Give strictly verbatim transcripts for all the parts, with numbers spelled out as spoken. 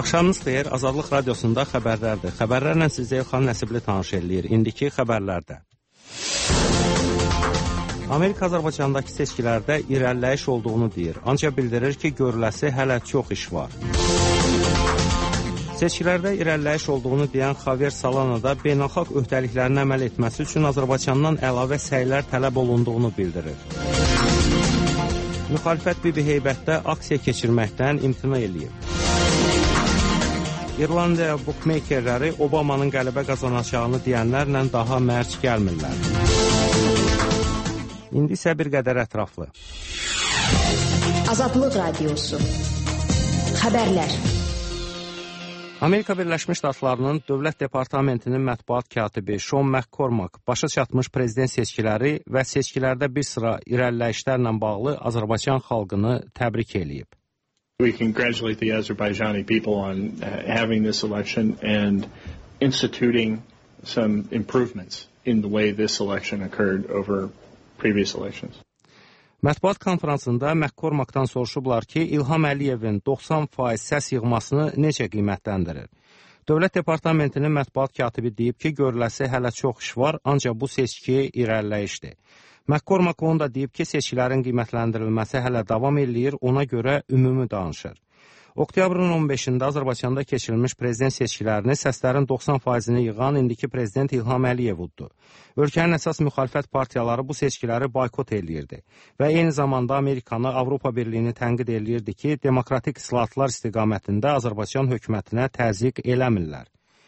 Axşamınız xeyir, Azadlıq Radiosunda xəbərlərdir. Xəbərlərlə sizi Elxan Nəsibli tanış eləyir. İndiki xəbərlərdə. Amerika Azərbaycandakı seçkilərdə irəliləyiş olduğunu deyir, ancaq bildirir ki, görüləsi hələ çox iş var. Seçkilərdə irəliləyiş olduğunu deyən Javier Solana da beynəlxalq öhdəliklərinə əməl etməsi üçün Azərbaycandan əlavə səylər tələb olunduğunu bildirir. Müxalifət Bibi Heybətdə aksiya keçirməkdən imtina eləyib. İrlandiya bukmeykerləri Obamanın qələbə qazanacağını deyənlərlə daha mərc gəlmirlər. İndi isə bir qədər ətraflı. Azadlıq Radiosu. Xəbərlər. Amerika Birləşmiş Ştatlarının Dövlət Departamentinin mətbuat katibi Sean McCormack başa çatmış prezident seçkiləri və seçkilərdə bir sıra irəliləyişlərlə bağlı Azərbaycan xalqını təbrik eləyib. We congratulate the Azerbaijani people on uh, having this election and instituting some improvements in the way this election occurred over previous elections. Mətbuat konferansında McCormackdan soruşublar ki, İlham Əliyevin doxsan faiz səs yığmasını necə qiymətləndirir? Dövlət Departamentinin mətbuat katibi deyib ki, görüləsi hələ çox iş var, ancaq bu seçki irəliləyişdir. McCormack onu da deyib ki, seçkilərin qiymətləndirilməsi hələ davam eləyir, ona görə ümumi danışır. Oktyabrın on beşində Azərbaycanda keçirilmiş prezident seçkilərini səslərin doxsan faizini yığan indiki prezident İlham Əliyevuddur. Ölkənin əsas müxalifət partiyaları bu seçkiləri boykot eləyirdi və eyni zamanda Amerikanı, Avropa Birliyini tənqid eləyirdi ki, demokratik islahatlar istiqamətində Azərbaycan hökumətinə təzyiq eləmirlər.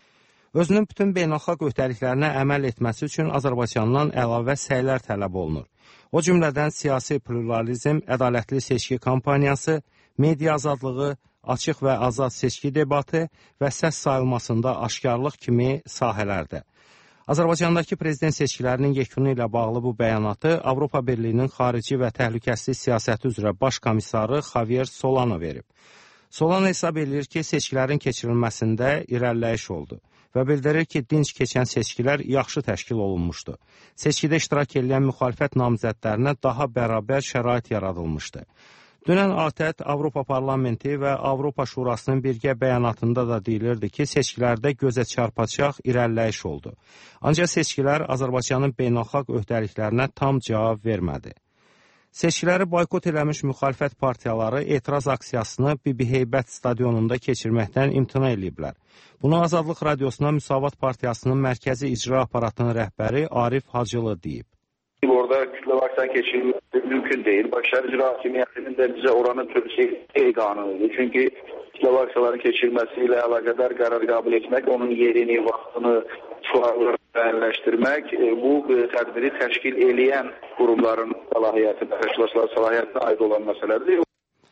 Özünün bütün beynəlxalq öhdəliklərinə əməl etməsi üçün Azərbaycandan əlavə səylər tələb olunur. O cümlədən siyasi pluralizm, ədalətli seçki kampaniyası, media azadlığı, açıq və azad seçki debatı və səs sayılmasında aşkarlıq kimi sahələrdə. Azərbaycandakı prezident seçkilərinin yekunu ilə bağlı bu bəyanatı Avropa Birliyinin xarici və təhlükəsizlik siyasəti üzrə baş komissarı Javier Solana verib. Solana hesab edir ki, seçkilərin keçirilməsində irəliləyiş oldu və bildirir ki, dinc keçən seçkilər yaxşı təşkil olunmuşdu. Seçkidə iştirak edən müxalifət namizədlərinə daha bərabər şərait yaradılmışdı. Dünən A T Ə Avropa Parlamenti və Avropa Şurasının birgə bəyanatında da deyilirdi ki, seçkilərdə gözə çarpacaq irəliləyiş oldu. Ancaq seçkilər Azərbaycanın beynəlxalq öhdəliklərinə tam cavab vermədi. Seçkiləri boykot eləmiş müxalifət partiyaları etiraz aksiyasını Bibi Heybət stadionunda keçirməkdən imtina eləyiblər. Bunu Azadlıq Radiosuna Müsavat Partiyasının mərkəzi icra aparatının rəhbəri Arif Hacılı deyib. Orada kütlə varsa keçirilməsi mümkün deyil. Bakışehir İcra Hakimiyyətinin də bizə oranı tövsiyə etdiyi qanunudur. Çünki kütlə varsaların keçirilməsi ilə əlaqədar qərar qəbul etmək, onun yerini, vaxtını, sualları müəyyənləşdirmək, bu tədbiri təşkil eləyən qurumların səlahiyyətinə, təşkilatçılar səlahiyyətinə aid olan məsələdir.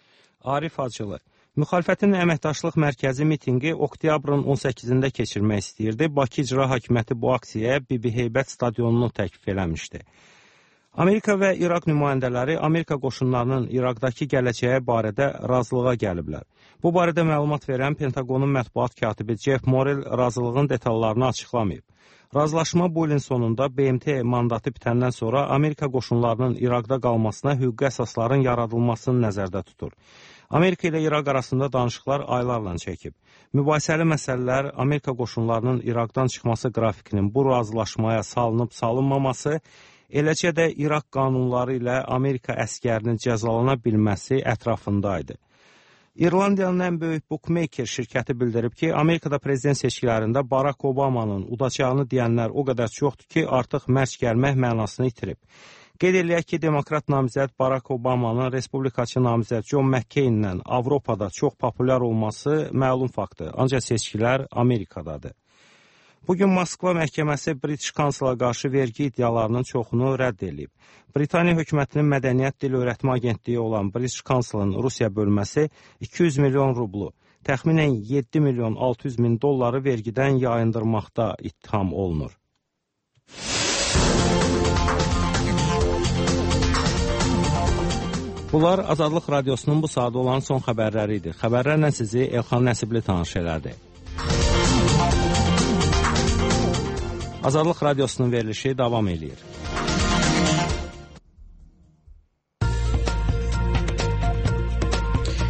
Arif Hacılı. Müxalifətin əməkdaşlıq mərkəzi mitinqi oktyabrın on səkkizində keçirmək istəyirdi. Bakı İcra Hakimiyyəti bu aksiyaya Bibi Heybət stadionunu təklif eləmişdi. Amerika və İraq nümayəndələri Amerika qoşunlarının İraqdakı gələcəyi barədə razılığa gəliblər. Bu barədə məlumat verən Pentaqonun mətbuat katibi Jeff Morrell razılığın detallarını açıqlamayıb. Razılaşma bu ilin sonunda B M T mandatı bitəndən sonra Amerika qoşunlarının İraqda qalmasına hüquqi əsasların yaradılmasını nəzərdə tutur. Amerika ilə İraq arasında danışıqlar aylarla çəkib. Mübahisəli məsələlər Amerika qoşunlarının İraqdan çıxması qrafikinin bu razılaşmaya salınıb salınmaması, eləcə də İraq qanunları ilə Amerika əskərinin cəzalana bilməsi ətrafındaydı. İrlandiyanın ən böyük bookmaker şirkəti bildirib ki, Amerikada prezident seçkilərində Barack Obamanın udacağını deyənlər o qədər çoxdur ki, artıq mərc gəlmək mənasını itirib. Qeyd eləyək ki, demokrat namizəd Barack Obamanın respublikaçı namizəd John McCain-lə Avropada çox populyar olması məlum faktdır, ancaq seçkilər Amerikadadır. Bugün Moskva məhkəməsi British Council-a qarşı vergi iddialarının çoxunu rədd edib. Britaniya hökumətinin mədəniyyət dil öyrətmə agentliyi olan British Council-ın Rusiya bölməsi iki yüz milyon rublu, təxminən yeddi milyon altı yüz min dolları vergidən yayındırmaqda ittiham olunur. Bunlar Azadlıq Radiosunun bu saat olan son xəbərləri idi. Xəbərlərlə sizi Elxan Nəsibli tanış elədi. Azadlıq Radiosunun verilişi davam edir.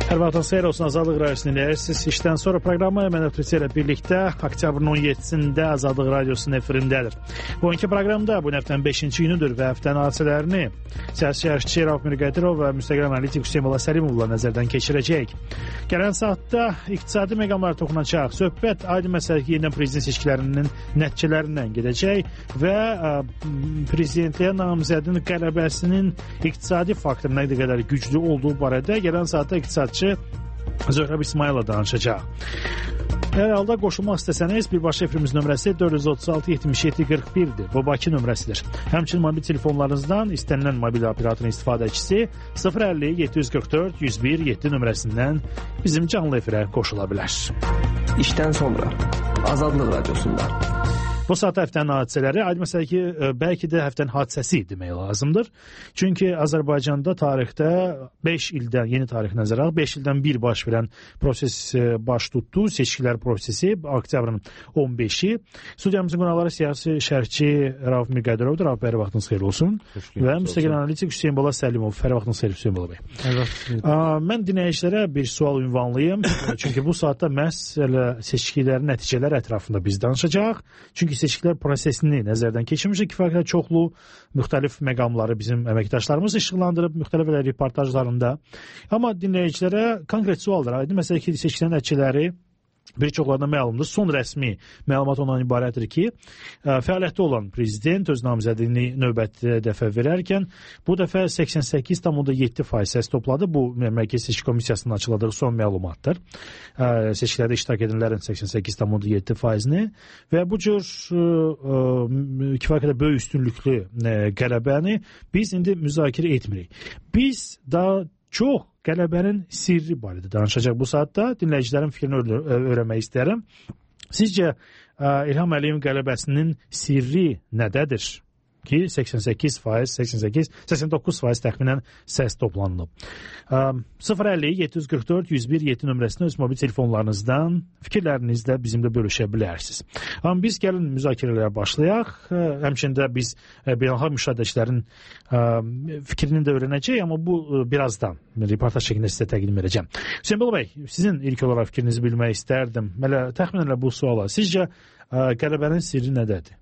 Hər vaxtınız xeyir olsun, Azadlıq Radiosunu dinləyirsiniz. İşdən sonra proqramı mən Ötürücü ilə birlikdə oktyabrın on yeddisində Azadlıq Radiosunun efirindədir. Bugünkü proqramda bu həftənin beşinci günüdür və həftənin hadisələrini siyasi şərhçi Rauf Mirqədirov və müstəqil analitik Hüseyn Bala Səlimovla nəzərdən keçirəcək. Gələn saatda iqtisadi məqamlara toxunacaq. Söhbət aydın məsələ ki, yenidən prezident seçkilərinin nəticələrindən gedəcək və ə, prezidentliyə namizədin qələbəsinin iqtisadi faktor nə qədər güclü olduğu barədə gələn saatda iqtisadçı Zöhrəb İsmayıl'la danışacaq. Hər halda qoşulmaq istəsəniz birbaşa efirimiz nömrəsi dörd yüz otuz altı yetmiş yeddi qırx birdir. Bu Bakı nömrəsidir. Həmçinin mobil telefonlarınızdan istənilən mobil operatorun istifadəçisi sıfır əlli yeddi yüz qırx dörd yüz bir yeddi nömrəsindən bizim canlı efirə qoşula bilər. İşdən sonra Azadlıq Radiosunda. Bu saat həftənin hadisələri, aydın məsələ ki, bəlkə də həftənin hadisəsi demək lazımdır. Çünki Azərbaycanda tarixdə beş ildən, yeni tarix nəzərə alaq, beş ildən bir baş verən proses baş tutdu. Seçkilər prosesi, oktyabrın on beşi. Studiyamızın qonaqları siyasi şərhçi Rauf Mirqədirovdur. Rauf bəy, vaxtınız xeyir olsun. Və müstəqil analitik Hüseyn Bala Səlimov. Hər vaxtınız xeyir Hüseyn Bala bəy. Mən dinləyicilərə bir sual ünvanlayım. Çünki bu saatda məhz seçkilərin nəticələri ətrafında biz danışacaq. Çünki seçkilər prosesini nəzərdən keçirmişik. Kifayət çoxlu müxtəlif məqamları bizim əməkdaşlarımız işıqlandırıb müxtəlif reportajlarında. Amma dinləyicilərə konkret sualdır. Aydın məsələ ki, seçkilərin nəticələri bir çoxlarına məlumdur. Son rəsmi məlumat ondan ibarətdir ki, fəaliyyətdə olan prezident öz namizədliyini növbəti dəfə verərkən bu dəfə səksən səkkiz tam yeddi faiz səs topladı. Bu Mərkəzi Seçki Komissiyasının açıqladığı son məlumatdır. Seçkilərdə iştirak edənlərin səksən səkkiz tam yeddi faizini və bu cür kifayət böyük üstünlüklü qələbəni biz indi müzakirə etmirik. Biz daha çox qələbənin sirri barədə danışacaq bu saatda. Dinləyicilərin fikrini öyrənmək istəyirəm. Sizcə İlham Əliyevin qələbəsinin sirri nədədir? Ki səksən səkkiz faiz, səksən səkkiz, səksən doqquz faiz təxminən səs toplanılıb. sıfır əlli yeddi yüz qırx dörd yüz bir yeddi nömrəsində öz mobil telefonlarınızdan fikirlərinizlə bizimlə bölüşə bilərsiniz. Amma biz gəlin müzakirələrə başlayaq. Həmçində biz beynəlxalq müşahidəçilərin fikrini də öyrənəcəyik, amma bu birazdan reportaj şəklində sizə təqdim edəcəm. Hüseyn Bala bəy, sizin ilk olaraq fikrinizi bilmək istərdim. Mələ təxminən bu suala. Sizcə qələbənin sirri nədədir?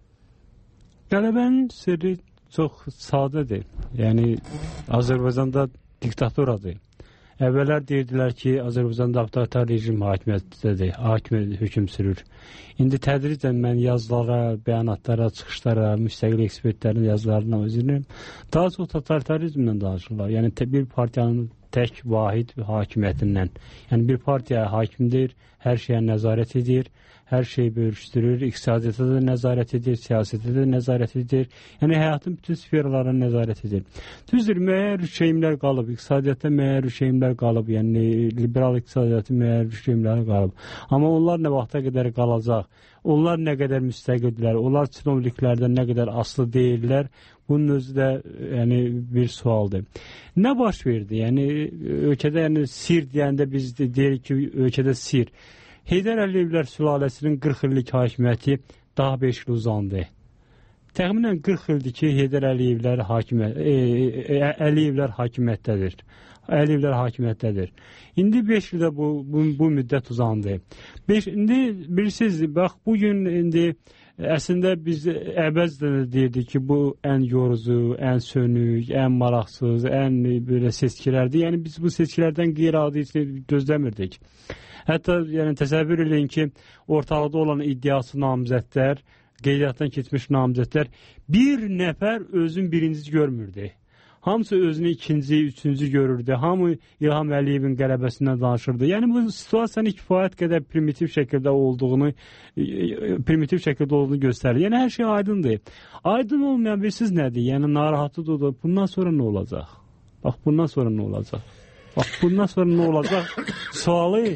Qələbənin sirri çox sadədir. Yəni, Azərbaycanda diktaturadır. Əvvəllər deyirdilər ki, Azərbaycanda avtoritar rejim hakimiyyətdədir, hakimiyyət hökm sürür. İndi tədricən mən yazılara, bəyanatlara, çıxışlara, müstəqil ekspertlərin yazılarına özünüm. Daha çox totalitarizmlə danışırlar. Yəni, bir partiyanın tək vahid hakimiyyətindən. Yəni, bir partiya hakimdir, hər şeyə nəzarət edir, hər şeyi bölüşdürür, iqtisadiyyata da nəzarət edir, siyasətə də nəzarət edir. Yəni, həyatın bütün sferlarına nəzarət edir. Düzdür, müəyyən rüşeymlər qalıb, iqtisadiyyatda müəyyən rüşeymlər qalıb, yəni liberal iqtisadiyyatı müəyyən rüşeymlər qalıb. Amma onlar nə vaxta qədər qalacaq? Onlar nə qədər müstəqildirlər? Onlar çinovliklərdən nə qədər aslı deyirlər? Bunun özü də yəni, bir sualdır. Nə baş verdi? Yəni, ölkədə yəni, sir deyəndə biz deyirik ki, ölkədə sir. Heydər Əliyevlər sülaləsinin qırx illik hakimiyyəti daha beş il uzandı. Təxminən qırx ildir ki, Heydər Əliyevlər hakimiyyət, e, e, Əliyevlər hakimiyyətdədir. Əliyevlər hakimiyyətdədir. İndi beş ildə bu, bu, bu müddət uzandı. beş, indi bilirsiniz, bax, bugün indi əslində biz əvvəlcə deyirdik ki, bu ən yorucu, ən sönük, ən maraqsız, ən belə seçkilərdir. Yəni biz bu seçkilərdən qeyri-adi gözləmirdik. Hətta yəni, təsəvvür edin ki, ortalıqda olan iddiası namizədlər, qeydiyyatdan keçmiş namizədlər bir nəfər özün birinci görmürdü. Hamısı özünü ikinci, üçüncü görürdü. Hamı İlham Əliyevin qələbəsindən danışırdı. Yəni bu situasiyanın kifayət qədər primitiv şəkildə olduğunu, primitiv şəkildə olduğunu göstərir. Yəni hər şey aydındır. Aydın olmayan bir siz nədir? Yəni narahatlıdır. Bundan sonra nə olacaq? Bax, bundan sonra nə olacaq? Bax, bundan sonra nə olacaq? Sualı,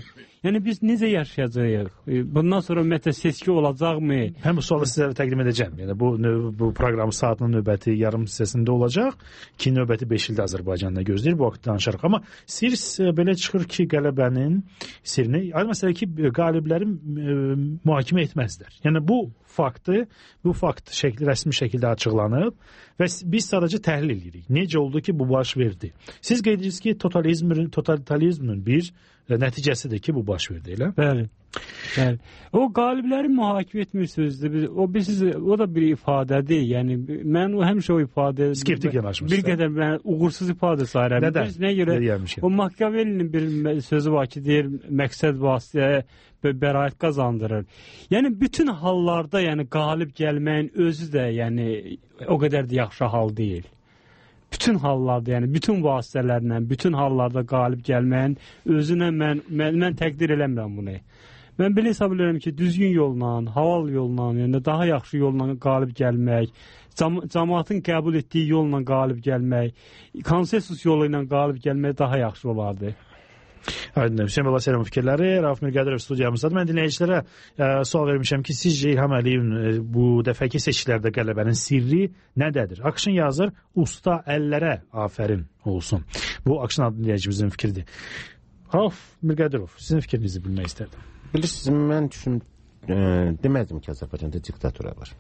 Yəni biz necə yaşayacağıq? Bundan sonra ümumiyyətlə seçki olacaqmı? Həm bu sualı sizə təqdim edəcəm. Yəni bu bu proqram saatının növbəti yarım hissəsində olacaq ki, növbəti beş ildə Azərbaycanda gözləyir bu haqda danışarıq. Amma sir belə çıxır ki, qələbənin sirini, aydın məsələ ki, qalibləri mühakimə etməzlər. Yəni bu faktı, bu fakt şəkli rəsmi şəkildə açıqlanıb və biz sadəcə təhlil edirik. Necə oldu ki, bu baş verdi? Siz qeyd edirsiniz ki, totalizmin, totalitarizmin bir nəticəsidir ki, bu baş verdi, elə? Bəli. Bəli. O qalibləri mühakimə etmir sözdür. O bilirsiniz, o da bir ifadədir. Yəni mən o həmişə o ifadə skeptik yanaşmışam. Bir qədər mən uğursuz ifadə sayıram. Nədən? Nəyə görə? O Machiavelli'nin bir sözü var ki, deyir, məqsəd vasitəyə bəraət qazandırır. Yəni bütün hallarda, yəni qalib gəlməyin özü də, yəni o qədər də yaxşı hal deyil. Bütün hallarda, yəni bütün vasitələrlə, bütün hallarda qalib gəlməyin özünə mən, mən, mən təqdir eləmirəm bunu. Mən belə hesab edirəm ki, düzgün yolla, halal yolla, yəni daha yaxşı yolla qalib gəlmək, cam cəmaatın qəbul etdiyi yolla qalib gəlmək, konsensus yolu ilə qalib gəlmək daha yaxşı olardı. Aydın, Hüseyin Bala Selam fikirləri, Rauf Mirqədirov studiyamızdadır. Mən dinləyicilərə e, sual vermişəm ki, sizcə İlham Əliyevin e, bu dəfəki seçkilərdə qələbənin sirri nədədir? Akşın yazır, usta əllərə afərin olsun. Bu Akşın adlı dinləyicimizin fikridir. Rauf Mirqədirov, sizin fikrinizi bilmək istərdim. Bilirsiniz, mən düşün, e, demədim ki, Azərbaycanda diktatura var.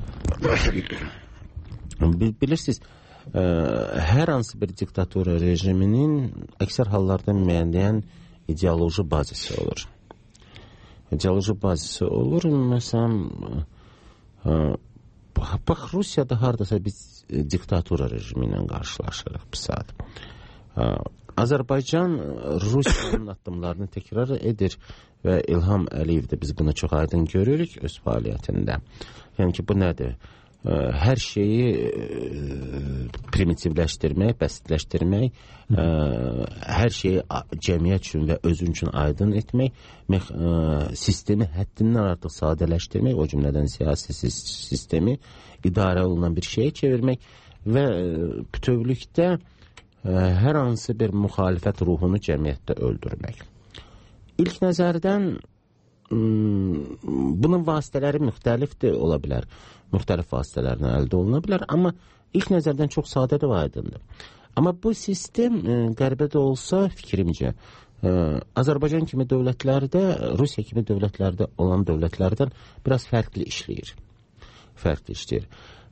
Bilirsiniz, Ə, hər hansı bir diktatura rejiminin əksər hallarda müəyyən ideoloji bazisi olur. İdeoloji bazisi olur. Məsələn, ə, bax, Rusiyada hardasa biz diktatura rejimi ilə qarşılaşırıq bu saat. Ə, Azərbaycan Rusiyanın addımlarını təkrar edir və İlham Əliyev də biz bunu çox aydın görürük öz fəaliyyətində. Yəni ki, bu nədir? Hər şeyi primitivləşdirmək, bəsitləşdirmək, hər şeyi cəmiyyət üçün və özün üçün aydın etmək, sistemi həddindən artıq sadələşdirmək, o cümlədən siyasi sistemi idarə olunan bir şeyə çevirmək və bütövlükdə hər hansı bir müxalifət ruhunu cəmiyyətdə öldürmək. İlk nəzərdən bunun vasitələri müxtəlifdir, ola bilər. Müxtəlif vasitələrlə əldə oluna bilər, amma ilk nəzərdən çox sadədir və aydındır. Amma bu sistem qərbədə olsa, fikrimcə, Azərbaycan kimi dövlətlərdə, Rusiya kimi dövlətlərdə olan dövlətlərdən biraz fərqli işləyir. Fərqli işləyir.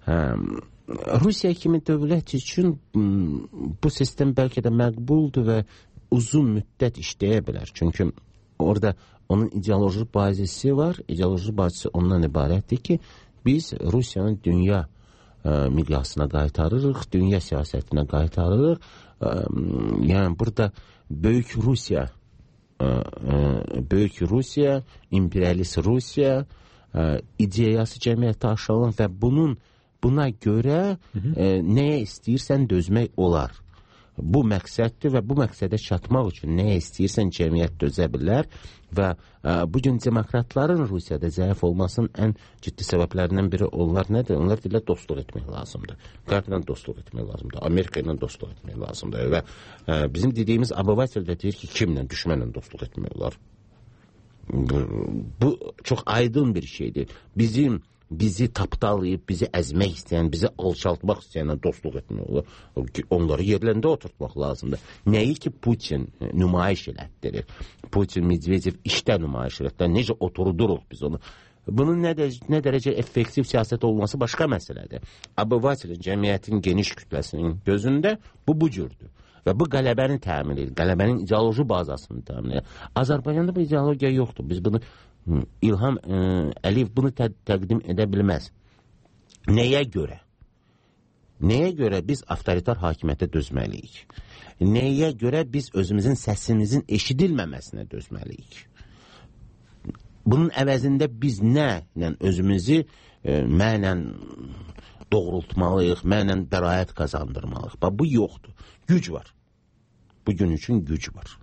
Rusiya kimi dövlət üçün bu sistem bəlkə də məqbuldur və uzun müddət işləyə bilər. Çünki orada onun ideoloji bazisi var. İdeoloji bazisi ondan ibarətdir ki, biz Rusiyanın dünya ə, miqyasına qaytarırıq, dünya siyasətinə qaytarırıq. Ə, yəni burada Böyük Rusiya, ə, ə, Böyük Rusiya, imperialist Rusiya ə, ideyası cəmiyyətə aşılan və bunun buna görə ə, nəyə istəyirsən dözmək olar. Bu məqsəddir və bu məqsədə çatmaq üçün nəyə istəyirsən cəmiyyət dözə bilər və ə, bugün demokratların Rusiyada zəif olmasının ən ciddi səbəblərindən biri onlar nədir? Onlar deyirlər, dostluq etmək lazımdır. Qərblə dostluq etmək lazımdır. Amerika ilə dostluq etmək lazımdır və ə, bizim dediyimiz obyvatel də deyir ki, kimlə, düşmənlə dostluq etmək olar. Bu, bu çox aydın bir şeydir. Bizim bizi tapdalayıb, bizi əzmək istəyən, bizi alçaltmaq istəyənə dostluq etmək olur. Onları yerlərində oturtmaq lazımdır. Nəyi ki, Putin nümayiş elətdirir. Putin, Medvedev işdə nümayiş elətdirir. Necə oturduruq biz onu. Bunun nə, dərəcə, nə dərəcə effektiv siyasət olması başqa məsələdir. Obyvatelin, cəmiyyətin geniş kütləsinin gözündə bu bu cürdür. Və bu qələbəni təmin edir. Qələbənin ideoloji bazasını təmin edir. Azərbaycanda bu ideologiya yoxdur. Biz bunu İlham ə, Əliyev bunu tə təqdim edə bilməz. Nəyə görə? Nəyə görə biz avtoritar hakimiyyətə dözməliyik? Nəyə görə biz özümüzün səsimizin eşidilməməsinə dözməliyik? Bunun əvəzində biz nə ilə özümüzü ə, mənlə doğrultmalıyıq, mənlə bəraət qazandırmalıyıq? Bax, bu yoxdur. Güc var. Bugün üçün güc var.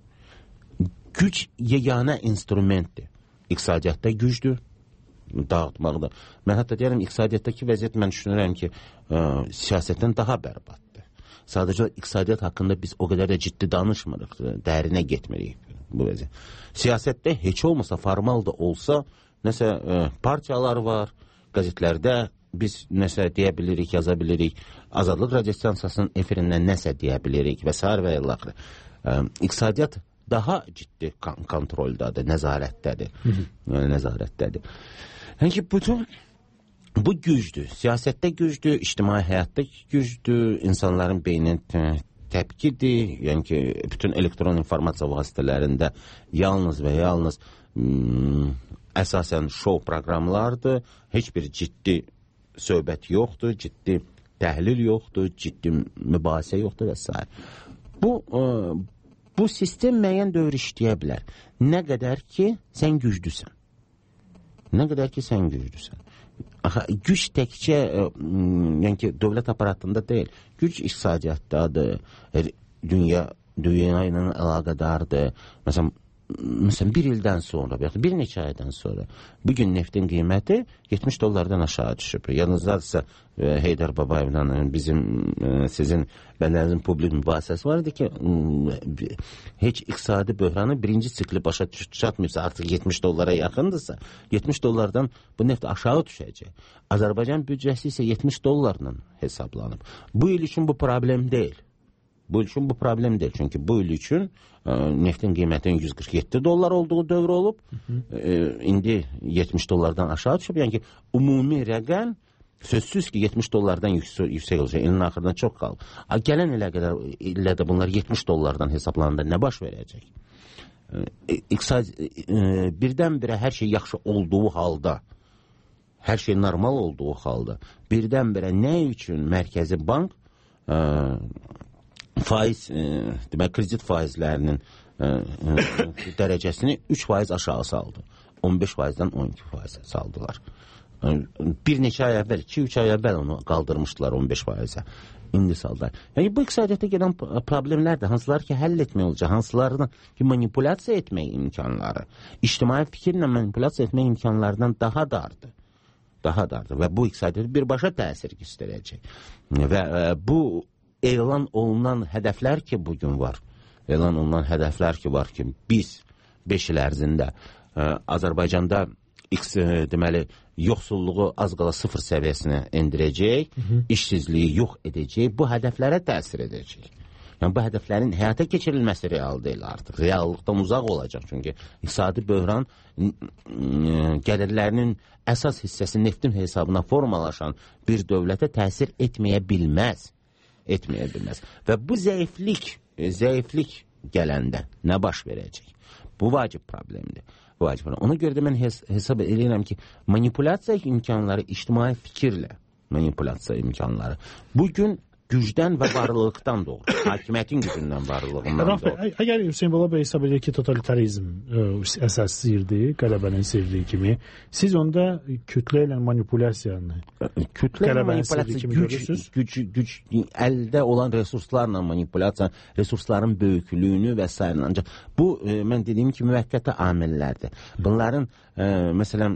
Güc yeganə instrumentdir. İqtisadiyyatda gücdür, dağıtmaqda. Mən hətta deyərəm, iqtisadiyyatdakı vəziyyət mən düşünürəm ki, ə, siyasətdən daha bərbaddır. Sadəcə iqtisadiyyat haqqında biz o qədər də ciddi danışmırıq, dərinə getmirik. bu vəziyyət. Siyasətdə heç olmasa, formal da olsa, nəsə ə, partiyalar var, qəzetlərdə biz nəsə deyə bilirik, yaza bilirik, Azadlıq radiostansiyasının efirindən nəsə deyə bilirik və s. və ilaxır. İqtisadiyyat daha ciddi kontroldədir, nəzarətdədir. Yəni, nəzarətdədir. Yəni ki, bütün bu gücdür. Siyasətdə gücdür, ictimai həyatda gücdür, insanların beyninin təpkidir. Yəni ki, bütün elektron informasiya vasitələrində yalnız və yalnız hmm, əsasən şou proqramlardır. Heç bir ciddi söhbət yoxdur, ciddi təhlil yoxdur, ciddi mübahisə yoxdur və s. Bu, ə, bu sistem müəyyən dövr işləyə bilər. Nə qədər ki, sən güclüsən. Nə qədər ki, sən güclüsən. Axı, güc təkcə, ə, yəni ki, dövlət aparatında deyil. Güc iqtisadiyyatdadır, dünya, dünya ilə əlaqədardır. Məsələn, Məsələn, bir ildən sonra, bir neçə aydan sonra bugün neftin qiyməti yetmiş dollardan aşağı düşüb. Yalnızdadırsa Heydər Babayev'dan bizim, sizin, bənlərinizin publik mübahisəsi vardı ki, heç iqtisadi böhranı birinci sikli başa çatmıyorsa, artıq yetmiş dollara yaxındırsa, yetmiş dollardan bu neft aşağı düşəcək. Azərbaycan büdcəsi isə yetmiş dollarla hesablanıb. Bu il üçün bu problem deyil. Bu il üçün bu problem deyil. Çünki bu il üçün ə, neftin qiymətinin yüz qırx yeddi dollar olduğu dövr olub. Ə, indi yetmiş dollardan aşağı düşüb. Yəni ki, ümumi rəqəm sözsüz ki, yetmiş dollardan yüksək, yüksək olacaq. İlin axırından çox qalıb. Gələn ilə qədər illə də bunlar yetmiş dollardan hesablananda nə baş verəcək? İqtisad, birdən-birə hər şey yaxşı olduğu halda, hər şey normal olduğu halda, birdən-birə nə üçün Mərkəzi Bank ə, faiz, e, demək, kredit faizlərinin e, e, dərəcəsini üç faiz aşağı saldı. on beş faizdən on iki faiz saldılar. E, bir neçə ay əvvəl, iki üç ay əvvəl onu qaldırmışdılar on beş faizə. İndi saldılar. Yəni, bu iqtisadiyyata gələn problemlər də hansılar ki, həll etmək olacaq, hansılarını ki, manipulyasiya etmək imkanları, ictimai fikirlə manipulyasiya etmək imkanlarından daha dardır. Daha dardır və bu iqtisadiyyata birbaşa təsir göstərəcək. Və e, bu elan olunan hədəflər ki, bugün var, elan olunan hədəflər ki, var ki, biz beş il ərzində ə, Azərbaycanda X, ə, deməli, yoxsulluğu az qala sıfır səviyyəsinə endirəcək, hı -hı. işsizliyi yox edəcək, bu hədəflərə təsir edəcək. Yəni, bu hədəflərin həyata keçirilməsi real deyil artıq, reallıqdan uzaq olacaq, çünki iqtisadi böhran gəlirlərinin əsas hissəsi neftin hesabına formalaşan bir dövlətə təsir etməyə bilməz. etməyə bilməz. Və bu zəiflik, zəiflik gələndə nə baş verəcək? Bu vacib problemdir. Bu vacib problem. Ona görə də mən hes hesab edirəm ki, manipulyasiya imkanları ictimai fikirlə manipulyasiya imkanları bugün gücdən və varlıqdan doğru. Hakimiyyətin gücündən, varlığından Rəf doğru. Bəy, əgər Hüseyin Bala bəy hesab edir ki, totalitarizm ə, əsas sirdir, qələbənin sirri kimi, siz onda kütlə ilə manipulyasiyanı, kütlə ilə manipulyasiya, güc, güc, güc, əldə olan resurslarla manipulyasiya, resursların böyüklüyünü və s. Ancaq bu, ə, mən dediyim kimi, müvəqqəti amillərdir. Bunların, ə, məsələn,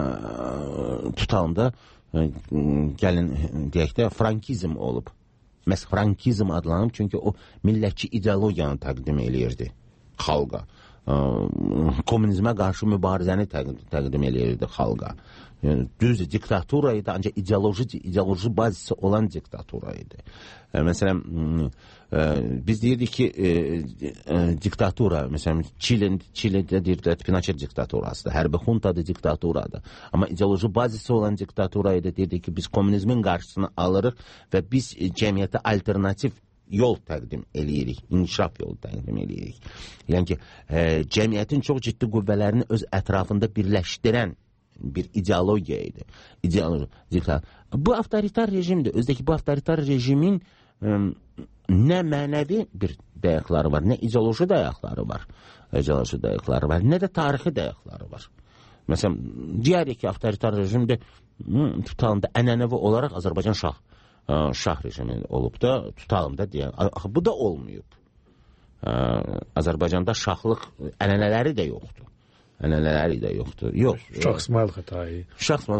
ə, tutalımda, ə, gəlin, deyək də, frankizm olub. Məhz frankizm adlanıb, çünki o millətçi ideologiyanı təqdim eləyirdi xalqa. Komünizmə qarşı mübarizəni təqdim, təqdim eləyirdi xalqa. Yəni, düz diktatura idi, ancaq ideoloji, ideoloji bazisi olan diktatura idi. E, məsələn, e, biz deyirdik ki, e, e, diktatura, məsələn, Çilin, Çilidə deyirdik, Pinochet diktaturasıdır, hərbi xuntadır, diktaturadır. Amma ideoloji bazisi olan diktatura idi, deyirdik ki, biz komünizmin qarşısını alırıq və biz e, cəmiyyətə alternativ yol təqdim eləyirik, inkişaf yolu təqdim eləyirik. Yəni ki, e, cəmiyyətin çox ciddi qüvvələrini öz ətrafında birləşdirən bir ideologiya idi. İdeologiya. Bu avtoritar rejimdir. Özdəki bu avtoritar rejimin ə, nə mənəvi bir dayaqları var, nə ideoloji dayaqları var, ideoloji dayaqları var, nə də tarixi dayaqları var. Məsələn, deyərik ki, avtoritar rejimdə tutalımda ənənəvi olaraq Azərbaycan şah, ə, şah rejimi olub da, tutalımda deyək. Axı, bu da olmayıb. Ə, Azərbaycanda şahlıq ənənələri də yoxdur. ənənələri də yoxdur. Yox. Uşaq İsmail Xətai. Uşaq İsmail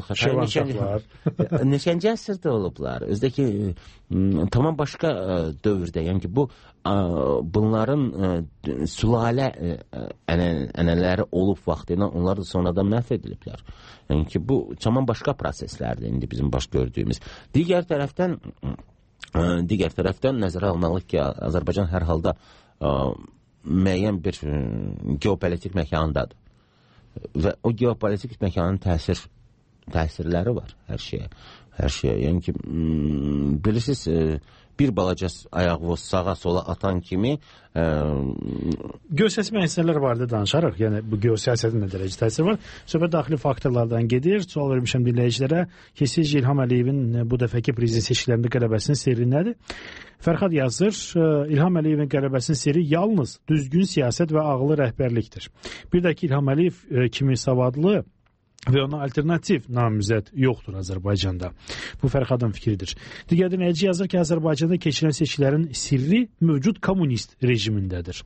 Xətai. Neçənci əsrdə olublar. Özdəki tamam başqa dövrdə. Yəni ki, bu bunların sülalə ənənələri olub vaxtıyla onlar da sonradan məhv ediliblər. Yəni ki, bu tamam başqa proseslərdir indi bizim baş gördüyümüz. Digər tərəfdən digər tərəfdən nəzərə alınmalıyıq ki, Azərbaycan hər halda müəyyən bir geopolitik məkandadır. Və o geopolitik məkanın təsir təsirləri var hər şeyə. Hər şeyə. Yəni ki, bilirsiniz, bir balaca ayağı sağa sola atan kimi ə... geosiyasi məsələlər barədə danışarıq. Yəni bu geosiyasətin nə dərəcə təsiri var? Söhbət daxili faktorlardan gedir. Sual vermişəm dinləyicilərə ki, sizcə İlham Əliyevin bu dəfəki prezident seçkilərində qələbəsinin sirri nədir? Fərhad yazır, İlham Əliyevin qələbəsinin sirri yalnız düzgün siyasət və ağıllı rəhbərlikdir. Bir də ki, İlham Əliyev kimi savadlı və ona alternativ namizəd yoxdur Azərbaycanda. Bu Fərhadın fikridir. Digər dinləyici yazır ki, Azərbaycanda keçirilən seçkilərin sirri mövcud kommunist rejimindədir.